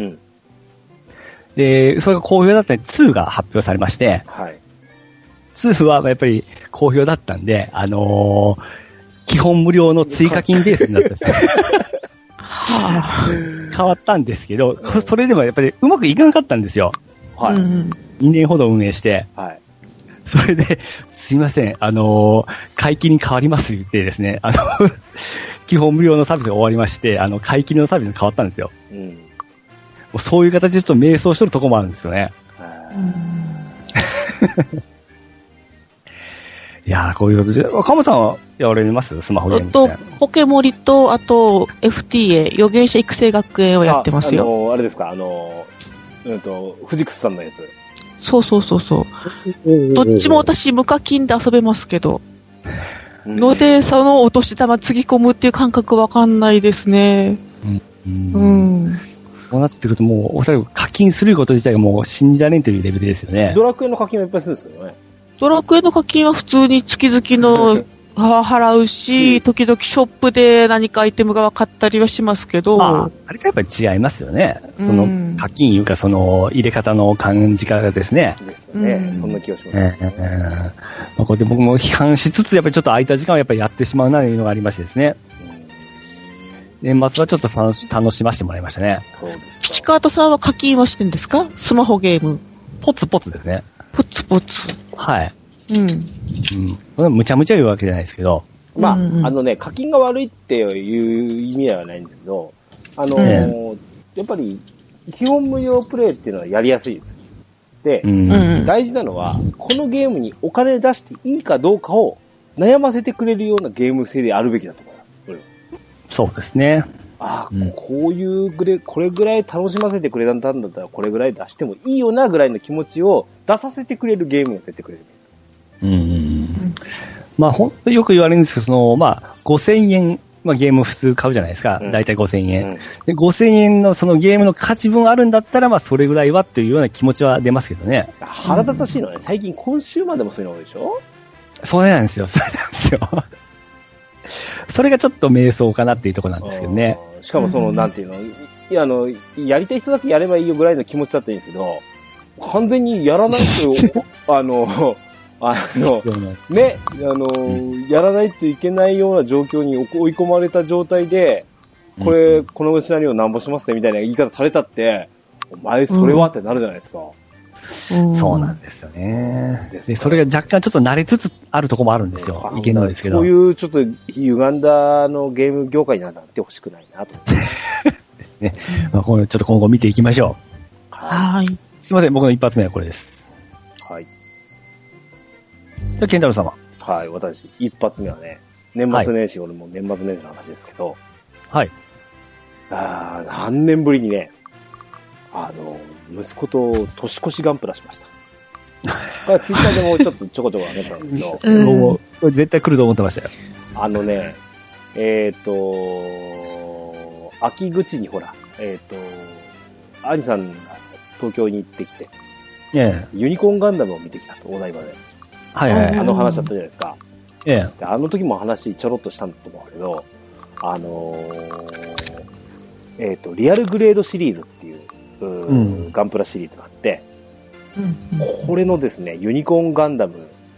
で、それが好評だったので2が発表されまして、2はやっぱり好評だったんで、基本無料の追加金ベースになったんですよ。変わったんですけど、それでもやっぱりうまくいかなかったんですよ。2年ほど運営して。それで、すいません、買い切りに変わりますって言ってですね、基本無料のサービスが終わりまして、買い切りのサービスに変わったんですよ。もうそういう形でちょっと迷走してるところもあるんですよね。いやー、こういうことで、カモさんはやられますスマホゲームって。 ポケモリと、あと、FTA、預言者育成学園をやってますよ。 あれですか、藤楠さんのやつ。 そう。どっちも私、無課金で遊べますけど。ので、そのお年玉つぎ込むっていう感覚わかんないですね。 そうなってくると、もう、おそらく課金すること自体がもう信じられんというレベルですよね。 ドラクエの課金はいっぱいするんですけどね。 ドラクエの課金は普通に月々の払うし、時々ショップで何かアイテムが買ったりはしますけど。 あれとやっぱり違いますよね。その課金いうか、その入れ方の感じ方ですね。 ですよね。そんな気がしますね。 これで僕も批判しつつ、やっぱりちょっと空いた時間をやっぱりやってしまうなというのがありましてですね。年末はちょっと楽しませてもらいましたね。 ピチカートさんは課金はしてるんですか？スマホゲーム。 ポツポツですね。 ポツポツ。 はい。むちゃむちゃ言うわけじゃないですけど。 まあ、課金が悪いっていう意味ではないんですけど、やっぱり、基本無料プレイっていうのはやりやすいです。で、大事なのは、このゲームにお金出していいかどうかを悩ませてくれるようなゲーム性であるべきだと思います。 そうですね。 こういうこれぐらい楽しませてくれたんだったら、これぐらい出してもいいよなぐらいの気持ちを出させてくれるゲームを出てくれる。 まあ、よく言われるんですけど、5000円、ゲーム普通買うじゃないですか。だいたい5000円。で、5000円のそのゲームの価値分あるんだったら、それぐらいはっていうような気持ちは出ますけどね。 腹立たしいのはね、最近コンシューマーでもそういうの多いでしょ？ それなんですよ。それがちょっと迷走かなっていうところなんですけどね。 しかもなんていうの、やりたい人だけやればいいよぐらいの気持ちだったらいいんですけど、完全にやらないと、やらないといけないような状況に追い込まれた状態で、このシナリオなんぼしますねみたいな言い方されたって、お前それはってなるじゃないですか。 そうなんですよね。で、それが若干ちょっと慣れつつあるところもあるんですよ。いけないですけど。 こういうちょっと歪んだゲーム業界になってほしくないなと思って。 ね。これちょっと今後見ていきましょう。 はい。 すいません、僕の一発目はこれです。 はい。 じゃあ、健太郎様。 はい、私、一発目はね、年末年始、俺も年末年始の話ですけど、 はい。 何年ぶりにね、息子と年越しガンプラしました。これツイッターでもちょっとちょこちょこ上げたんですけど、 もう絶対来ると思ってましたよ。 秋口にほら、兄さんが東京に行ってきて、ユニコーンガンダムを見てきたと、お台場で。 はいはい。 話だったじゃないですか。 であの時も話ちょろっとしたんだと思うんですけど、リアルグレードシリーズっていう、ガンプラシリーズがあって、これのですね、ユニコーンガンダム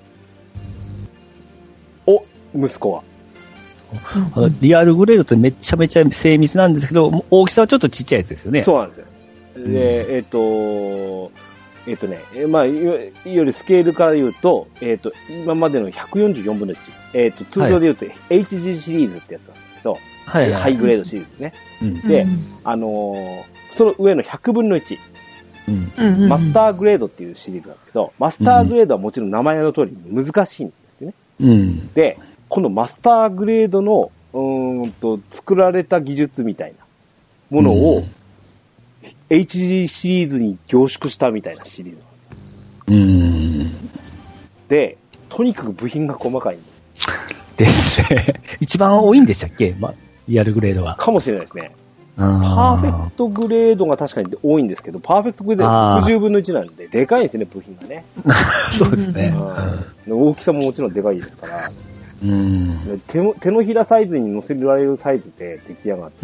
を息子は。 リアルグレードってめちゃめちゃ精密なんですけど、大きさはちょっとちっちゃいやつですよね。 そうなんですよ。で、 まあ、いわゆるスケールから言うと、今までの144分の1。通常で言うと、HG シリーズってやつなんですけど、はい、ハイグレードシリーズね。うん、で、その上の100分の1。マスターグレードっていうシリーズなんですけど、マスターグレードはもちろん名前の通り難しいんですよね。うん、で、このマスターグレードの、作られた技術みたいなものを、HG シリーズに凝縮したみたいなシリーズなんですよ。で、とにかく部品が細かいんですね。一番多いんでしたっけ、リアルグレードは。 かもしれないですね。パーフェクトグレードが確かに多いんですけど、パーフェクトグレードは60分の1なんで、でかいんですよね、部品がね。 そうですね。 大きさももちろんでかいですから。手のひらサイズに乗せられるサイズで出来上がって、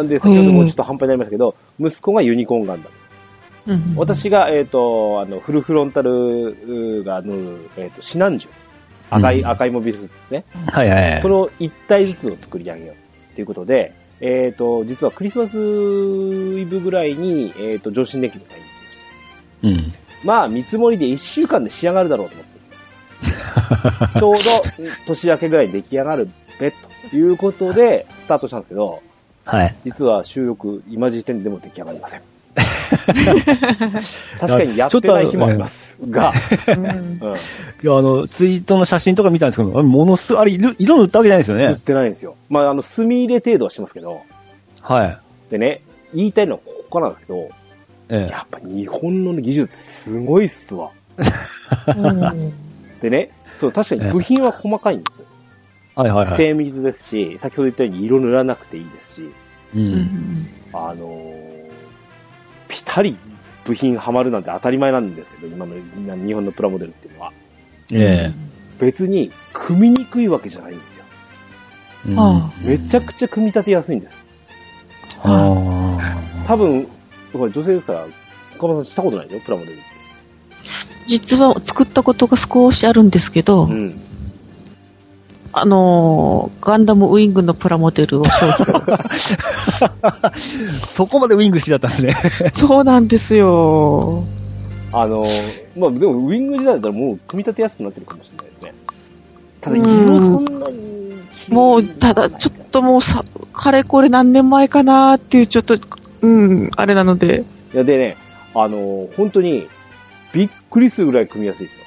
で、先ほどもちょっと半端になりましたけど、息子がユニコーンガンダム。私が、フルフロンタルが乗る、シナンジュ。赤いモビルスーツですね。はいはいはい。その1体ずつを作り上げよう。ということで、実はクリスマスイブぐらいに、上新電機に買いに行きました。まあ、見積もりで1週間で仕上がるだろうと思って。ちょうど年明けぐらいに出来上がるべということでスタートしたんですけど、はい、実は収録今時点でも出来上がりません。確かにやってない日もありますが、いやツイートの写真とか見たんですけど、ものすごい色塗ったわけじゃないですよね。 塗ってないんですよ。まあ墨入れ程度はしますけど、はい。でね、言いたいのはここからなんですけど、やっぱ日本の技術すごいっすわ。でね。そう、確かに部品は細かいんですよ。はいはいはい。精密ですし、先ほど言ったように色塗らなくていいですし、ピタリ部品はまるなんて当たり前なんですけど、今の日本のプラモデルっていうのは。別に組みにくいわけじゃないんですよ。めちゃくちゃ組み立てやすいんです。多分、これ女性ですから、岡本さんしたことないでしょ、プラモデル。 実は作ったことが少しあるんですけど、ガンダムウィングのプラモデルをそこまでウィング好きだったんですね。 そうなんですよ。 まあ、でもウィング時代だったらもう組み立てやすくなってるかもしれないですね。ただ色そんなにもう、ただちょっともうかれこれ何年前かなーっていうちょっと、あれなので。 いや、でね、本当に、びっくりするぐらい組みやすいですよ。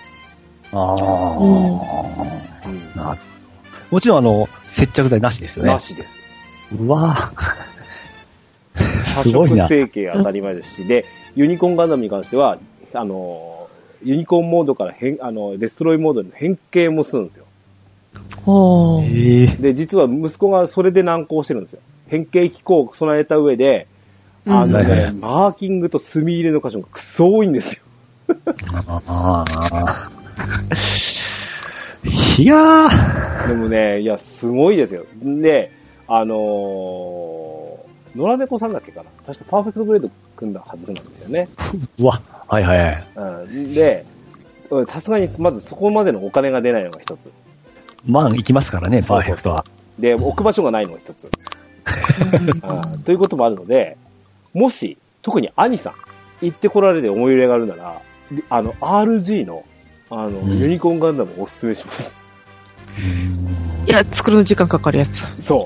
なるほど。もちろん接着剤なしですよね。 なしです。 うわぁ。 多色成形当たり前ですし、で、ユニコーンガンダムに関しては、ユニコーンモードからデストロイモードに変形もするんですよ。で、実は息子がそれで難航してるんですよ。変形機構を備えた上で、マーキングと墨入れの箇所がクソ多いんですよ。 いやー。 でもね、いや、すごいですよ。で、野良猫さんだっけかな。確かパーフェクトグレード組んだはずなんですよね。 うわ、はいはいはい。 で、さすがにまずそこまでのお金が出ないのが一つ。 いきますからね、パーフェクトは。 で、置く場所がないのが一つ。ということもあるので、もし、特に兄さん、行ってこられて思い入れがあるなら、RG の、ユニコーンガンダムをおすすめします。 いや、作るの時間かかるやつ。 そう。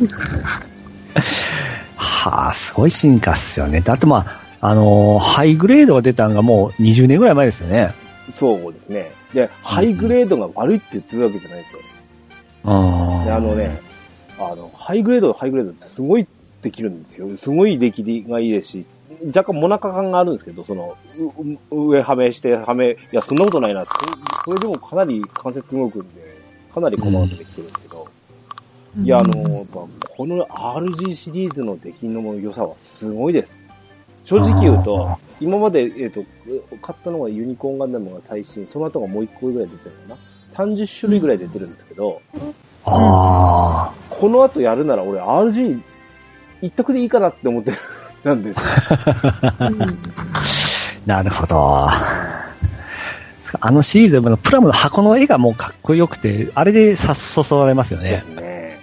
はあ、すごい進化っすよね。だってハイグレードが出たのがもう20年ぐらい前ですよね。 そうですね。で、ハイグレードが悪いって言ってるわけじゃないですよ。で、ハイグレードってすごいできるんですよ。すごい出来がいいですし、若干モナカ感があるんですけど、上はめして、いや、そんなことないな。それでもかなり関節動くんで、かなり細かくできてるんですけど、いや、この RG シリーズの出来の良さはすごいです。正直言うと、今まで、買ったのがユニコーンガンダムが最新、その後がもう1個ぐらい出てるのかな。30種類ぐらい出てるんですけど、この後やるなら俺 RG 一択でいいかなって思ってる。なんです。 なるほど。シリーズのプラムの箱の絵がもうかっこよくて、あれでそそられますよね。 ですね。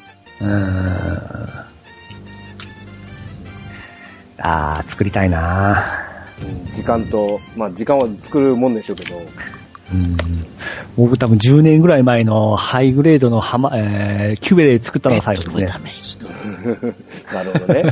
作りたいな。 時間と、まあ時間は作るもんでしょうけど。 僕多分10年ぐらい前のハイグレードのキュベレ作ったのが最後ですね。 なるほどね。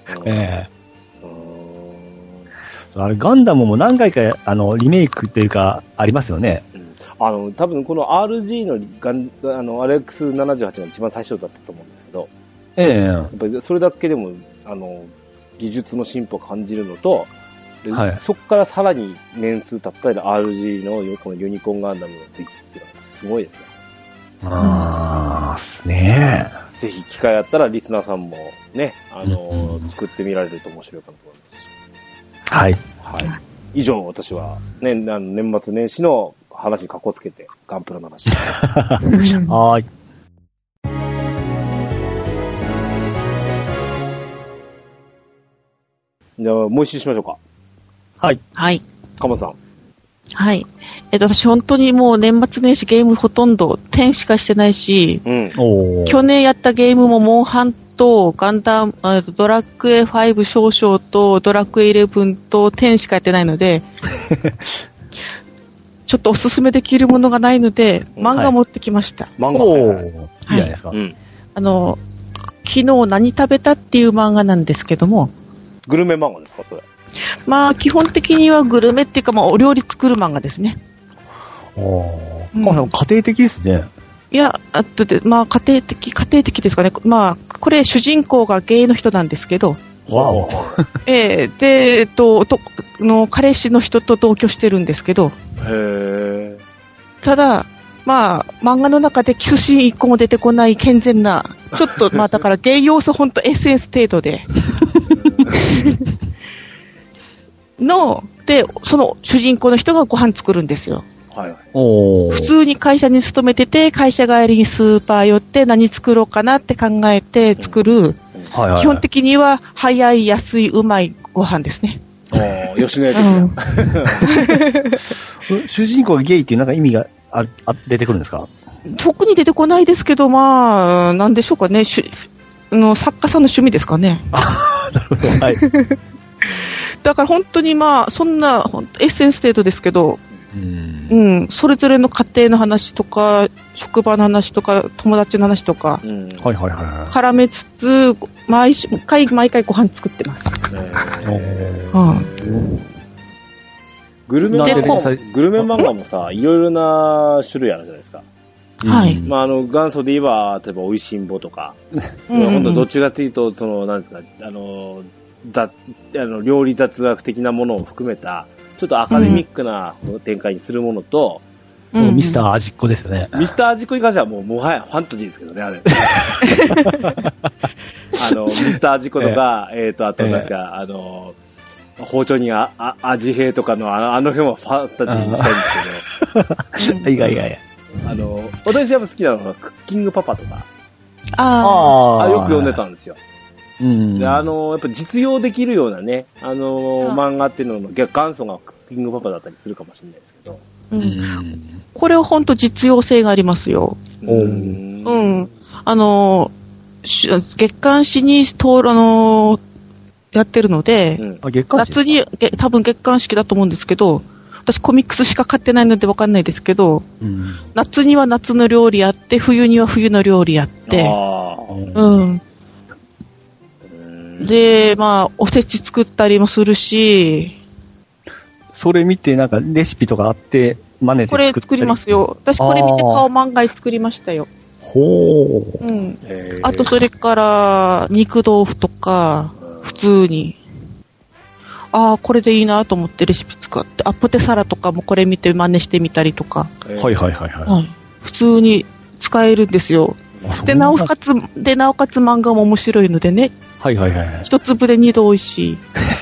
あれガンダムも何回かリメイクっていうかありますよね。 多分この RG のRX78 が一番最初だったと思うんですけど、やっぱりそれだけでも技術の進歩を感じるのと、そこからさらに年数経ったり RG のこのユニコーンガンダムの出来っていうのはすごいですね。 すね。 ぜひ機会あったらリスナーさんもね、作ってみられると面白いかなと思います。 はい。 はい。以上、私は、ね、年末年始の話にかこつけて、ガンプラの話。 はい。 じゃあ、もう一周しましょうか。 はい。 はい。 鎌さん。 はい。私本当にもう年末年始ゲームほとんど10しかしてないし、去年やったゲームもモンハンとガンダム、ドラクエ5少々とドラクエ11と10しかやってないので、ちょっとおすすめできるものがないので、漫画持ってきました。 漫画いいじゃないですか。 昨日何食べたっていう漫画なんですけども。 グルメ漫画ですか、それ。 まあ、基本的にはグルメっていうか、まあ、お料理作る漫画ですね。 鎌さん、家庭的ですね。 いや、まあ、家庭的ですかね。まあ、これ、主人公がゲイの人なんですけど。 わお。 で、彼氏の人と同居してるんですけど。 へー。 ただ、まあ、漫画の中でキスシーン一個も出てこない健全な、ちょっと、まあ、だからゲイ要素ほんとエッセンス程度で。で、その主人公の人がご飯作るんですよ。 はい。 普通に会社に勤めてて、会社帰りにスーパー寄って何作ろうかなって考えて作る、基本的には早い、安い、うまいご飯ですね。 吉野家的な。 主人公がゲイっていうなんか意味が出てくるんですか？ 特に出てこないですけど、まあ、なんでしょうかね。作家さんの趣味ですかね。 なるほど。はい。 だから本当にまあ、そんなエッセンス程度ですけど、それぞれの家庭の話とか、職場の話とか、友達の話とか、絡めつつ、毎回ご飯作ってます。 グルメ漫画もさ、いろいろな種類あるじゃないですか。 はい。 まあ、元祖で言えば、例えば、おいしんぼとか、本当どっちかというと、なんですか、料理雑学的なものを含めた、ちょっとアカデミックな展開にするものと、 ミスター味っ子ですよね。 ミスター味っ子に関してはもはやファンタジーですけどね、あれ。ミスター味っ子とか、あとなんですか、包丁に味変とかのあの辺はファンタジーに近いんですけど。 いやいやいや。 私やっぱ好きなのはクッキングパパとか。よく読んでたんですよ。でやっぱ実用できるようなね、漫画っていうのの元祖がクッキングパパだったりするかもしれないですけど。 これは本当実用性がありますよ。月刊誌にやってるので、夏に、多分月刊誌だと思うんですけど、私コミックスしか買ってないので分かんないですけど、夏には夏の料理やって、冬には冬の料理やって、で、まあ、おせち作ったりもするし、 それ見てなんかレシピとかあって真似て作ったり。 これ作りますよ。私これ見て顔漫画作りましたよ。あとそれから肉豆腐とか普通にこれでいいなと思ってレシピ使ってポテサラとかもこれ見て真似してみたりとか。普通に使えるんですよ。でなおかつ漫画も面白いのでね。一粒で二度美味しい。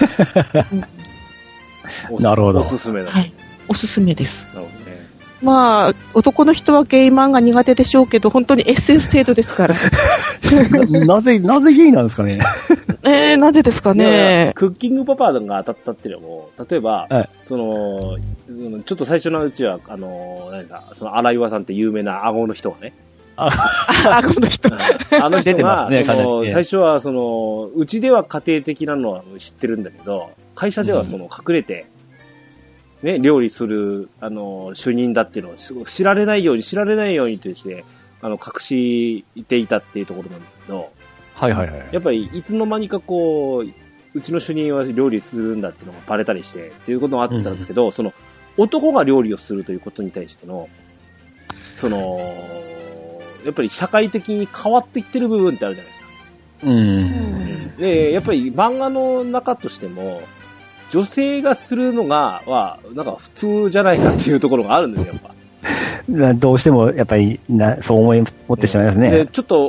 なるほど。 おすすめだ。 はい。おすすめです。なるほどね。まあ、男の人はゲイ漫画苦手でしょうけど、本当にエッセンス程度ですから。 なぜゲイなんですかね。 なぜですかね。 クッキングパパが当たったっていうのも、例えば、ちょっと最初のうちは、荒岩さんって有名な顎の人がね。 顎の人。 あの人が、最初は、うちでは家庭的なのは知ってるんだけど、 会社ではその隠れて、ね、料理する、主任だっていうのを知られないようにとして、隠していたっていうところなんですけど、 はいはいはい。 やっぱりいつの間にかこう、うちの主任は料理するんだっていうのがバレたりして、っていうことがあったんですけど、その、男が料理をするということに対しての、やっぱり社会的に変わってきてる部分ってあるじゃないですか。で、やっぱり漫画の中としても、女性がするのが、なんか普通じゃないかっていうところがあるんですよ、やっぱ。どうしても、やっぱり、そう思ってしまいますね。 で、ちょっと、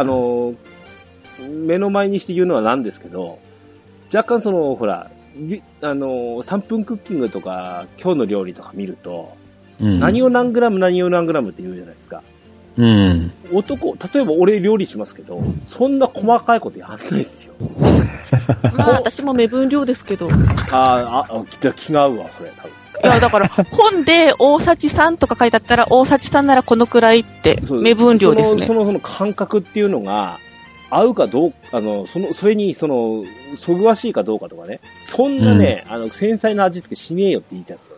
目の前にして言うのはなんですけど、若干ほら、3分クッキングとか、今日の料理とか見ると、何を何グラムって言うじゃないですか。例えば俺料理しますけど、そんな細かいことやんないですよ。 私も目分量ですけど。 気が合うわ、それ、多分。 いや、だから、本で大さじ3とか書いてあったら、大さじ3ならこのくらいって、目分量ですね。 その感覚っていうのが、合うかどうか、それに、そぐわしいかどうかとかね、そんなね、繊細な味付けしねえよって言いたいんですよ。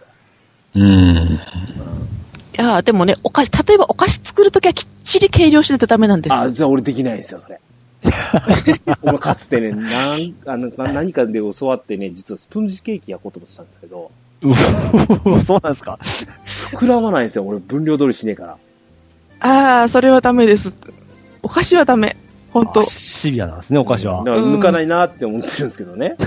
いやでもね、例えばお菓子作るときはきっちり計量しないとダメなんですよ。 じゃあ俺できないんですよ、それ。俺かつてね、何かで教わってね、実はスポンジケーキ焼こうと思ってたんですけど。 そうなんですか。 膨らまないんですよ、俺分量通りしねえから。 それはダメです。お菓子はダメ。本当。 シビアなんですね、お菓子は。 だから抜かないなって思ってるんですけどね。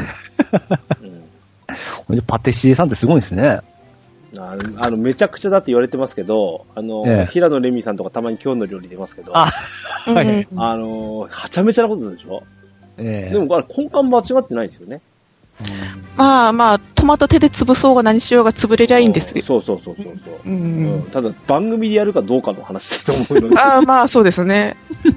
パティシエさんってすごいですね。 めちゃくちゃだって言われてますけど、平野レミさんとかたまに今日の料理出ますけど、はちゃめちゃなことでしょ。でもあれ根幹間違ってないですよね。 まあ、トマト手で潰そうが何しようが潰れりゃいいんですよ。 そう。ただ番組でやるかどうかの話だと思うので。 まあそうですね。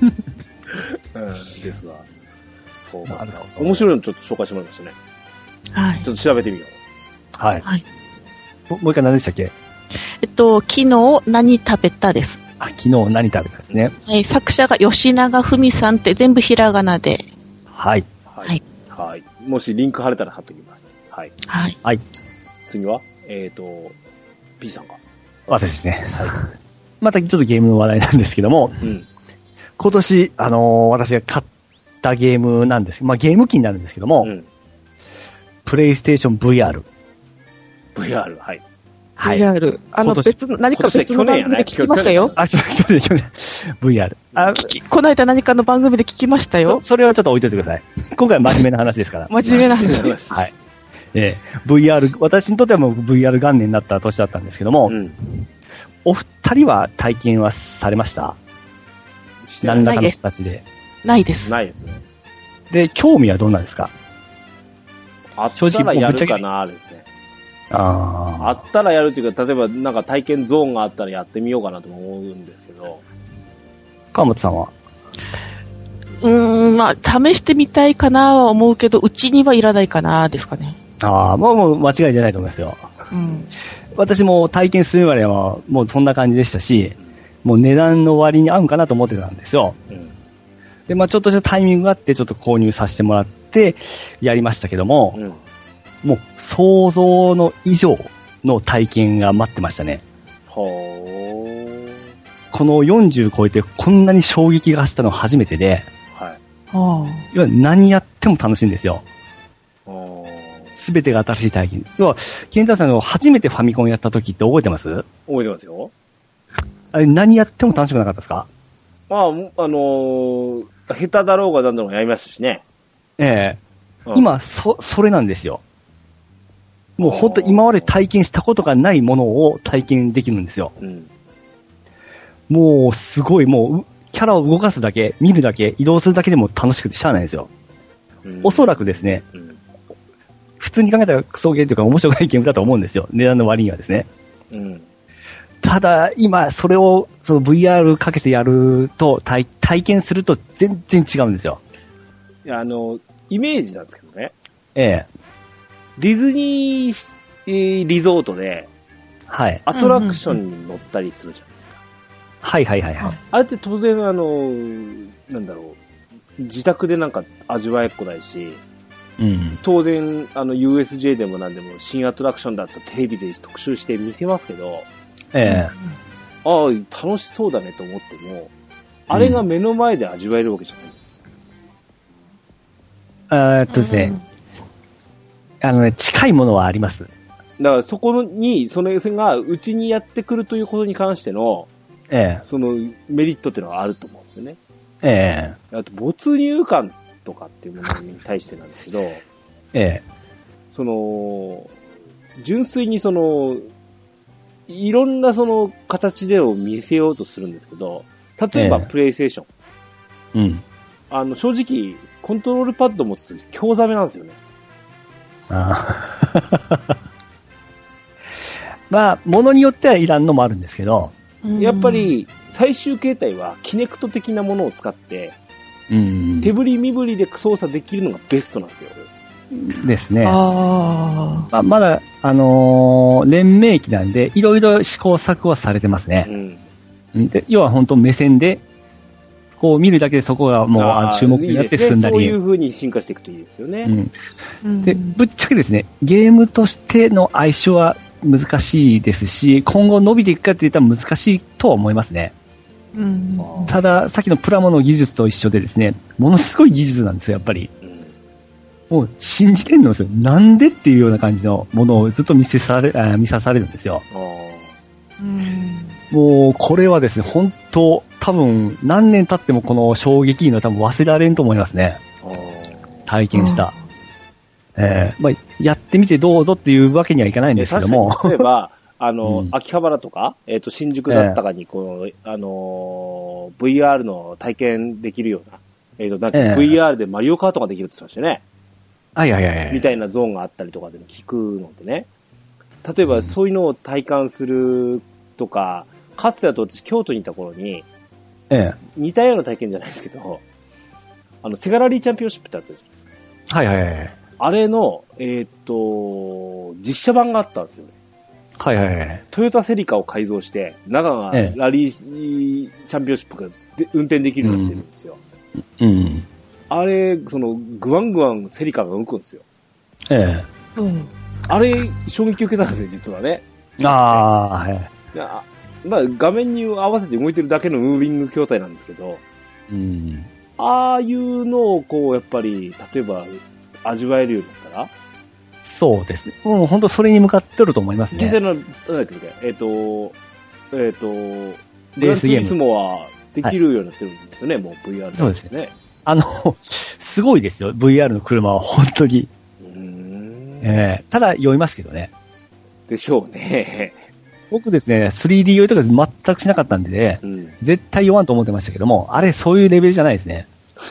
ですが。そうか。面白いのちょっと紹介してもらいましたね。 はい。 ちょっと調べてみよう。はい。もう一回何でしたっけ？ 昨日何食べたです。 昨日何食べたですね。 はい。作者が吉永文さんって全部ひらがなで。 はい。 もしリンク貼れたら貼っておきます。はい。次はP さんか。 私ですね。はい。またちょっとゲームの話題なんですけども、今年、私が買ったゲームなんですけど、ゲーム機になるんですけども、プレイステーション VR。 VR、はい。 VR。何か別の番組で聞きましたよ。 去年。VR。 この間何かの番組で聞きましたよ。 それはちょっと置いといてください。今回は真面目な話ですから。 真面目な話。 はい。VR、私にとってはもう VR 元年になった年だったんですけども、お二人は体験はされました？何らかの形で。 ないです。 ないですね。 で、興味はどうなんですか？ あったらやるかなですね。あったらやるっていうか、例えばなんか体験ゾーンがあったらやってみようかなと思うんですけど。 川本さんは？ 試してみたいかなは思うけど、うちにはいらないかなですかね。 もう間違いじゃないと思いますよ。私も体験するまではもうそんな感じでしたし、もう値段の割に合うんかなと思ってたんですよ。で、ちょっとしたタイミングがあってちょっと購入させてもらってやりましたけども、もう想像の以上の体験が待ってましたね。この40超えてこんなに衝撃が走ったの初めてで、いわゆる何やっても楽しいんですよ。すべてが新しい体験。要は、ケンタさんが初めてファミコンやった時って覚えてます？ 覚えてますよ。 あれ何やっても楽しくなかったですか？ 下手だろうが何だろうがやりましたしね。 今、それなんですよ。もう本当今まで体験したことがないものを体験できるんですよ。もうすごい、もうキャラを動かすだけ、見るだけ、移動するだけでも楽しくてしゃあないんですよ。おそらくですね、普通に考えたらクソゲーというか面白くないゲームだと思うんですよ。値段の割にはですね。ただ、今、それを、VR かけてやると、体験すると全然違うんですよ。 いや、イメージなんですけどね。 ディズニーリゾートで、アトラクションに乗ったりするじゃないですか。あれって当然、なんだろう、自宅でなんか味わえっこないし、 うん、 当然、USJ でも何でも新アトラクションだってテレビで特集して見せますけど、楽しそうだねと思っても、あれが目の前で味わえるわけじゃないんです。 ですね、近いものはあります。 だからそこに、その予選がうちにやってくるということに関しての、そのメリットっていうのはあると思うんですよね。あと、没入感とかっていうものに対してなんですけど、その、純粋にその、いろんなその形でを見せようとするんですけど、例えばプレイステーション。正直、コントロールパッドも強ザメなんですよね。 まあ、ものによってはいらんのもあるんですけど、 やっぱり最終形態はキネクト的なものを使って、手振り身振りで操作できるのがベストなんですよ。 ですね。まだ、連盟期なんで、いろいろ試行錯誤はされてますね。で要は本当目線で、こう見るだけでそこがもう注目になって進んだり。 そういう風に進化していくといいですよね。 で、ぶっちゃけですね、ゲームとしての相性は難しいですし、今後伸びていくかって言ったら難しいとは思いますね。ただ、さっきのプラモの技術と一緒でですね、ものすごい技術なんですよ、やっぱり。もう信じてんのですよ。なんでっていうような感じのものをずっと見さされるんですよ。もう、これはですね、本当、多分、何年経ってもこの衝撃の多分忘れられんと思いますね。体験した。まあ、やってみてどうぞっていうわけにはいかないんですけども。 例えば、秋葉原とか、新宿だったかに、VR の体験できるような、VR でマリオカートができるって言ってましたよね。みたいなゾーンがあったりとかでも聞くのでね。例えば、そういうのを体感するとか、かつてだと私、京都にいた頃に、似たような体験じゃないですけど、セガラリーチャンピオンシップってあったじゃないですか。あれの、実写版があったんですよね。トヨタセリカを改造して、中がラリーチャンピオンシップが運転できるようになってるんですよ。あれ、グワングワンセリカが動くんですよ。あれ、衝撃を受けたんですよ、実はね。まあ、画面に合わせて動いてるだけのムービング筐体なんですけど、ああいうのをこう、やっぱり、例えば、味わえるようになったらそうですね。もう本当それに向かってると思いますね。 実際の、なんだっけ、グランツーリスモはできるようになってるんですよね、もう VR で。 そうですね。すごいですよ、VR の車は本当に。ただ酔いますけどね。 でしょうね。 僕ですね、3D 酔いとか全くしなかったんで、絶対酔わんと思ってましたけども、あれそういうレベルじゃないですね。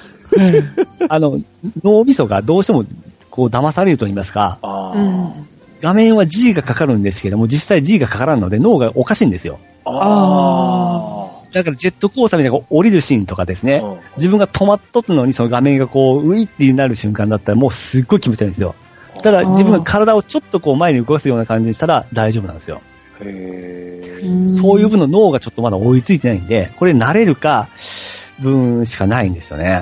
脳みそがどうしてもこう騙されると言いますか、画面は G がかかるんですけども、実際 G がかからんので脳がおかしいんですよ。だからジェットコースターみたいな降りるシーンとかですね、自分が止まっとったのにその画面がこう、ウィってなる瞬間だったらもうすっごい気持ち悪いんですよ。ただ自分が体をちょっとこう前に動かすような感じにしたら大丈夫なんですよ。そういう分の脳がちょっとまだ追いついてないんで、これ慣れるか、分しかないんですよね。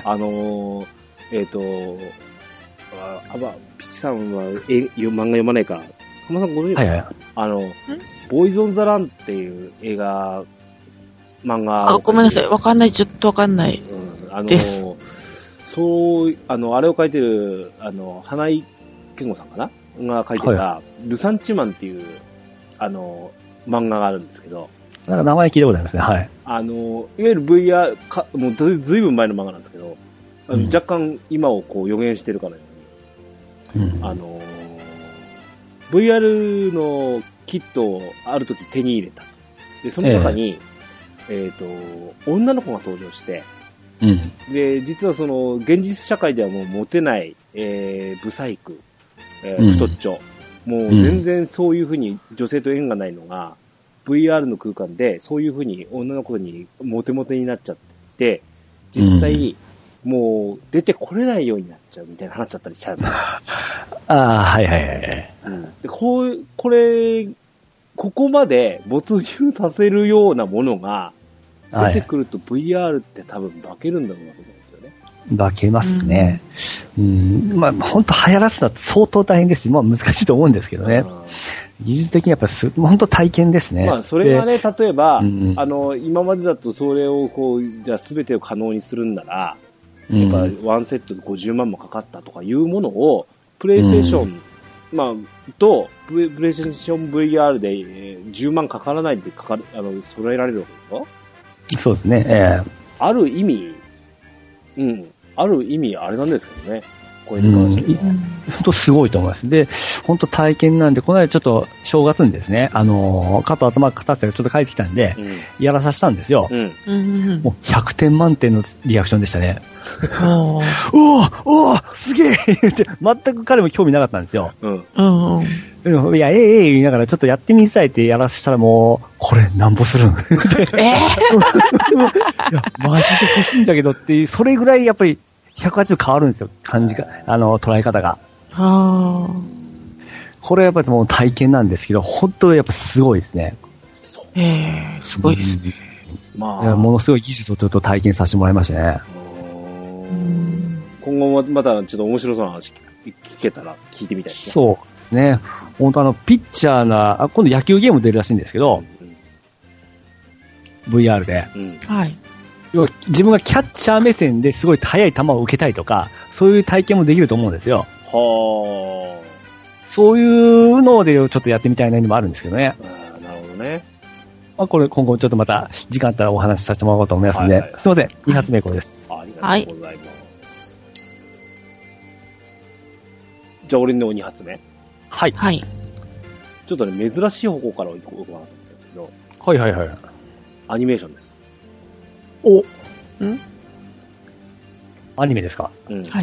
ピチさんは漫画読まないか。浜さんご存知ですか？ボーイズ・オン・ザ・ランっていう映画、漫画。 ごめんなさい。わかんない。ちょっとわかんないです。 そう、あれを書いてる、花井健吾さんかなが書いてた、ルサンチマンっていう、漫画があるんですけど。 なんか名前聞いたことありますね。はい。 いわゆる VR、もうずいぶん前の漫画なんですけど、若干今をこう予言してるかのように、VR のキットをある時手に入れたと。で、その中に、女の子が登場して、で、実はその、現実社会ではもうモテない、ブサイク、太っちょ、もう全然そういうふうに女性と縁がないのが、VR の空間でそういうふうに女の子にモテモテになっちゃって、実際、もう出てこれないようになっちゃうみたいな話だったりしちゃう。でここまで没入させるようなものが、 出てくると VR って多分化けるんだろうなと思うんですよね。 化けますね。まあ、本当流行らすのは相当大変ですし、まあ難しいと思うんですけどね。技術的にやっぱり本当体験ですね。 まあ、それがね、例えば、今までだとそれをこう、じゃあ全てを可能にするんなら、やっぱワンセットで50万もかかったとかいうものを、プレイステーション、まあ、と、プレイステーション VR で10万かからないで揃えられるわけでしょ？ そうですね。 ある意味、あれなんですけどね。これに関しては。 本当すごいと思います。で、本当体験なんで、この間ちょっと正月にですね、肩頭片手がちょっと帰ってきたんで、やらさせたんですよ。もう100点満点のリアクションでしたね。おーすげえって、全く彼も興味なかったんですよ。いや、言いながらちょっとやってみたいってやらせたらもう、これなんぼするんいや、マジで欲しいんだけどっていう、それぐらいやっぱり、180度変わるんですよ、感じが、捉え方が。これはやっぱりもう体験なんですけど、本当にやっぱすごいですね。 すごいですね。 まあ、ものすごい技術をちょっと体験させてもらいましたね。 今後もまたちょっと面白そうな話聞けたら聞いてみたいですね。 そうですね。本当ピッチャーな、今度野球ゲーム出るらしいんですけど、VR で。 はい。 自分がキャッチャー目線ですごい速い球を受けたいとか、そういう体験もできると思うんですよ。そういうのでちょっとやってみたいなのもあるんですけどね。 なるほどね。 まあ、これ今後ちょっとまた時間あったらお話しさせてもらおうと思いますので、すいません、2発目これです。 ありがとうございます。じゃあ俺の2発目。 はい。 ちょっとね、珍しい方向から行こうかなと思ったんですけど。 はい。 アニメーションです。 アニメですか？ はい。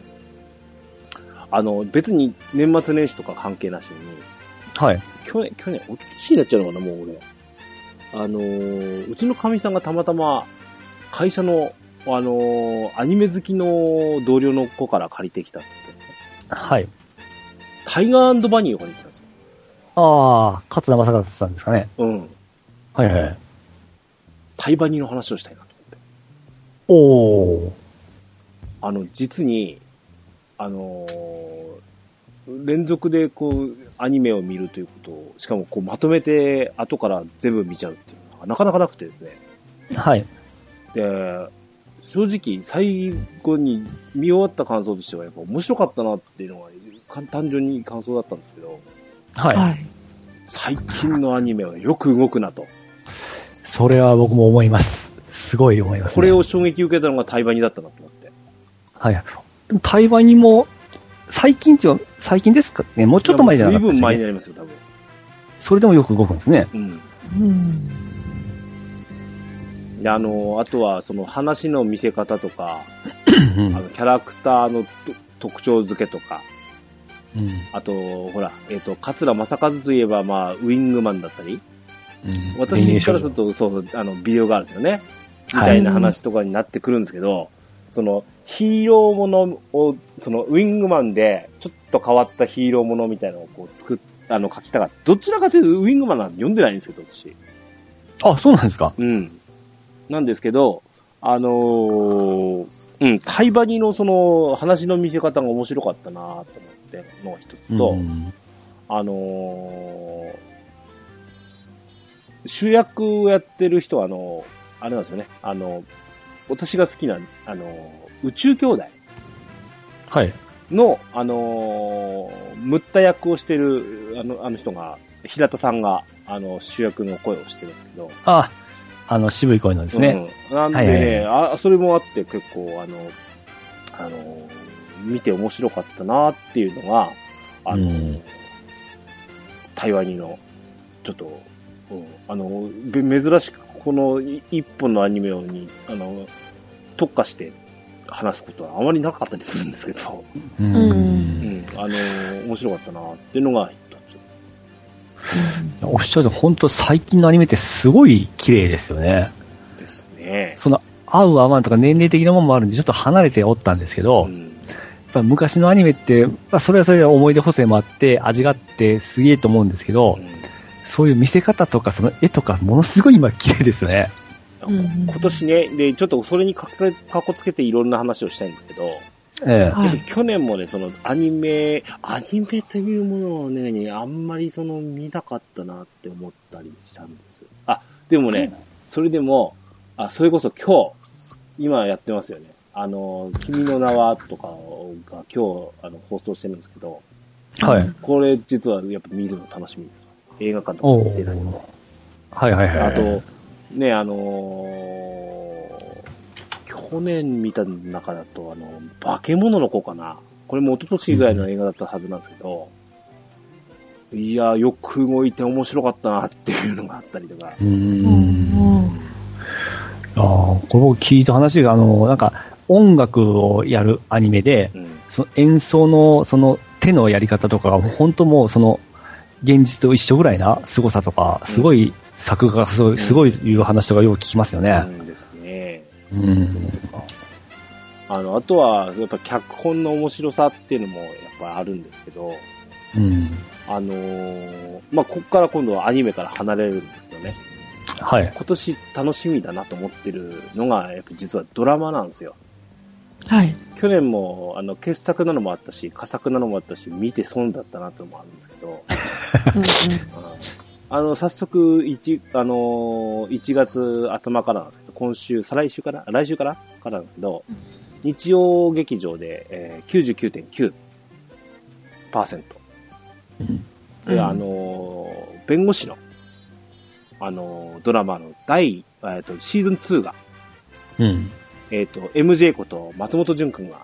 別に年末年始とか関係なしに、 はい。 去年、おっちになっちゃうのかな、もう俺。うちのかみさんがたまたま、会社の、アニメ好きの同僚の子から借りてきたって言って、 はい。 タイガー&バニーを借りてきたんですよ。 勝田正和さんですかね。はい。 タイバニーの話をしたいなと思って。実に、連続でこう、アニメを見るということを、しかもこう、まとめて後から全部見ちゃうっていうのがなかなかなくてですね。 はい。 で、正直、最後に見終わった感想としては、やっぱ面白かったなっていうのが、単純に感想だったんですけど。 はい。 最近のアニメはよく動くなと。 それは僕も思います。すごい思います、ね。 これを衝撃受けたのがタイバニだったなと思って。 はい。タイバニも、最近ですかね？もうちょっと前じゃなかったですかね。随分前になりますよ、多分。 それでもよく動くんですね。 で、あとは、その話の見せ方とか、キャラクターの特徴付けとか、あと、ほら、桂正和といえば、まあ、ウィングマンだったり、私からすると、ビデオがあるんですよね。みたいな話とかになってくるんですけど、その、ヒーローものを、その、ウィングマンで、ちょっと変わったヒーローものみたいなのをこう書きたかった。どちらかというと、ウィングマンなんて読んでないんですけど、私。 そうなんですか？ なんですけど、タイバニのその、話の見せ方が面白かったなと思ってのが一つと、主役をやってる人は、あれなんですよね。私が好きな、宇宙兄弟。 はい。 の、ムッタ役をしてる、あの人が、平田さんが、主役の声をしてるんですけど。 渋い声なんですね。 なんでね、それもあって結構、見て面白かったなっていうのが、台湾にの、ちょっと、珍しくこの一本のアニメに、特化して話すことはあまりなかったりするんですけど、面白かったなっていうのが一つ。 おっしゃると本当最近のアニメってすごい綺麗ですよね。 ですね。 その合う合わんとか年齢的なものもあるんでちょっと離れておったんですけど、やっぱ昔のアニメって、それはそれで思い出補正もあって味があってすげえと思うんですけど、そういう見せ方とかその絵とかものすごい今綺麗ですよね。 今年ね、で、ちょっとそれにかこつけていろんな話をしたいんですけど、去年もね、そのアニメというものをね、あんまり見なかったなって思ったりしたんです。でもね、それでも、それこそ今やってますよね。君の名はとかが今日、放送してるんですけど、はい。これ実はやっぱ見るの楽しみです。映画館とか見てないので。はいはいはい。あと、ね、去年見た中だと、化け物の子かな。これも一昨年ぐらいの映画だったはずなんですけど、いや、よく動いて面白かったなっていうのがあったりとか。 これ僕聞いた話が、なんか、音楽をやるアニメで、その演奏の、手のやり方とかが、本当もう、現実と一緒ぐらいな凄さとか、すごい作画がすごいいう話とかよく聞きますよね。 ですね。あとは、やっぱ脚本の面白さっていうのもやっぱあるんですけど、こっから今度はアニメから離れるんですけどね。はい。今年楽しみだなと思ってるのが、やっぱ実はドラマなんですよ。はい。去年も、傑作なのもあったし、佳作なのもあったし、見て損だったなってのもあるんですけど、早速、1月頭からなんですけど、来週からなんですけど、日曜劇場で、99.9%。で、弁護士の、ドラマのシーズン2が、MJ こと松本潤くんが、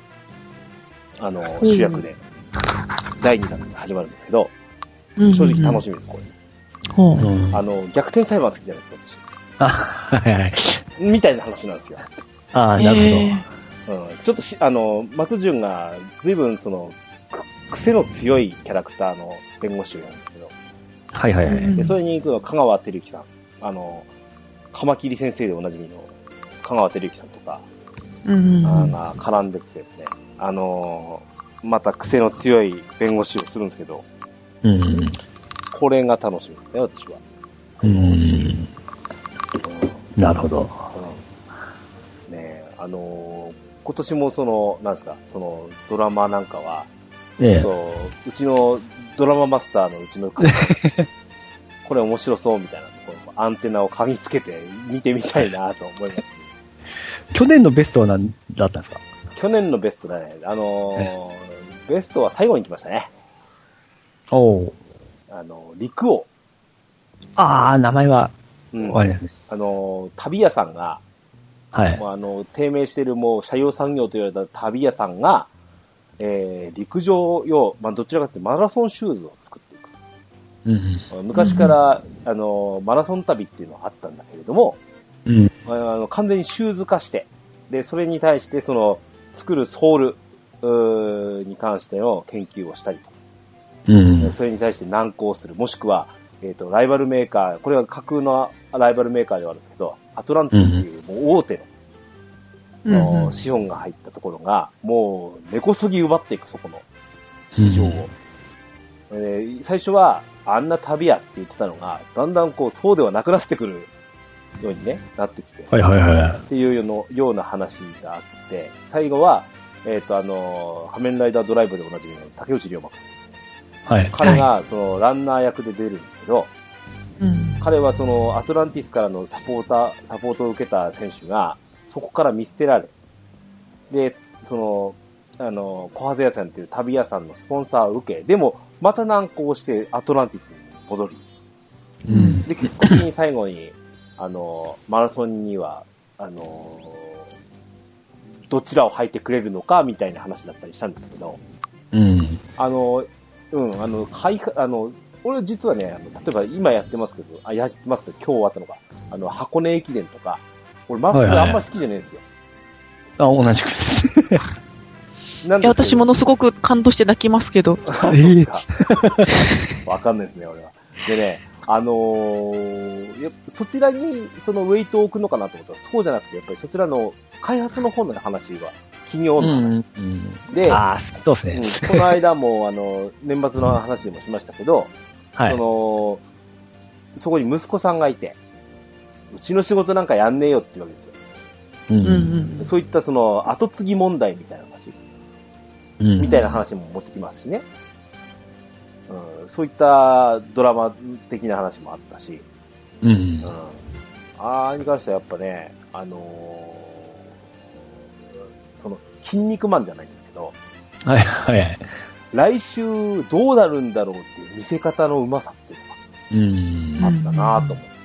主役で、第2弾が始まるんですけど、正直楽しみです、これ。逆転裁判好きじゃないですか、私。はいはい。みたいな話なんですよ。なるほど。ちょっと松潤が随分癖の強いキャラクターの弁護士なんですけど。はいはいはい。で、それに行くのは香川照之さん。カマキリ先生でおなじみの香川照之さんとか、絡んできてですね、また癖の強い弁護士をするんですけど、これが楽しみですね、私は。 なるほど。 ね、今年もなんですか、ドラマなんかは、ちょっと、うちのドラママスターのうちのこれ面白そうみたいなところ、アンテナを噛みつけて見てみたいなと思います。 去年のベストは何だったんですか？ 去年のベストだね。ベストは最後に来ましたね。陸王。 名前は、わかりますね。 旅屋さんが、はい。低迷しているもう、社用産業と言われた旅屋さんが、陸上用、どちらかというとマラソンシューズを作っていく。昔から、マラソン旅っていうのはあったんだけれども、完全にシューズ化して、で、それに対して、作るソールに関しての研究をしたりと。それに対して難航する。もしくは、ライバルメーカー、これは架空のライバルメーカーではあるんですけど、アトランティスっていう、もう大手の、資本が入ったところが、もう、根こそぎ奪っていく、そこの市場を。最初は、あんな旅屋って言ってたのが、だんだんそうではなくなってくるようにね、なってきて。っていうような話があって、最後は、仮面ライダードライブでおなじみの竹内涼真君。はい。彼が、ランナー役で出るんですけど、彼はアトランティスからのサポートを受けた選手が、そこから見捨てられ、で、小はぜ屋さんっていう旅屋さんのスポンサーを受け、でも、また難航してアトランティスに戻り、で、結果的に最後に、マラソンには、どちらを履いてくれるのか、みたいな話だったりしたんですけど、俺実はね、例えば今やってますけど、今日終わったのが、箱根駅伝とか、俺マラソンあんまり好きじゃないんですよ。 同じくです。 いや、 私ものすごく感動して泣きますけど。 わかんないですね、俺は。でね、そちらにウェイトを置くのかなと思ったら、そうじゃなくて、やっぱりそちらの開発の方の話は、企業の話。で、 そうですね。 この間も、年末の話でもしましたけど、そこに息子さんがいて、 うちの仕事なんかやんねえよっていうわけですよ。そういったその後継ぎ問題みたいな話、みたいな話も持ってきますしね、そういったドラマ的な話もあったし、あれに関してはやっぱね、その筋肉マンじゃないんですけど、 はいはいはい、 来週どうなるんだろうっていう見せ方のうまさっていうのがあったなぁと思って。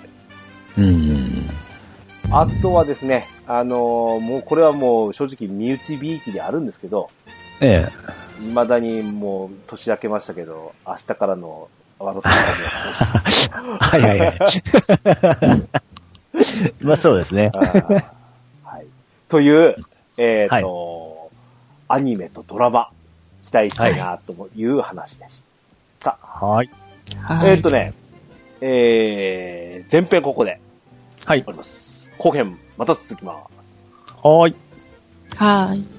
あとはですね、もうこれはもう正直身内びいきであるんですけど、未だにもう年明けましたけど、明日からのワロタの話はいはいはい。まあそうですね。 はい。という、アニメとドラマ、期待したいなという話でした。 はい。 前編ここで。 はい。 終わります。後編、また続きます。 はい。 はい。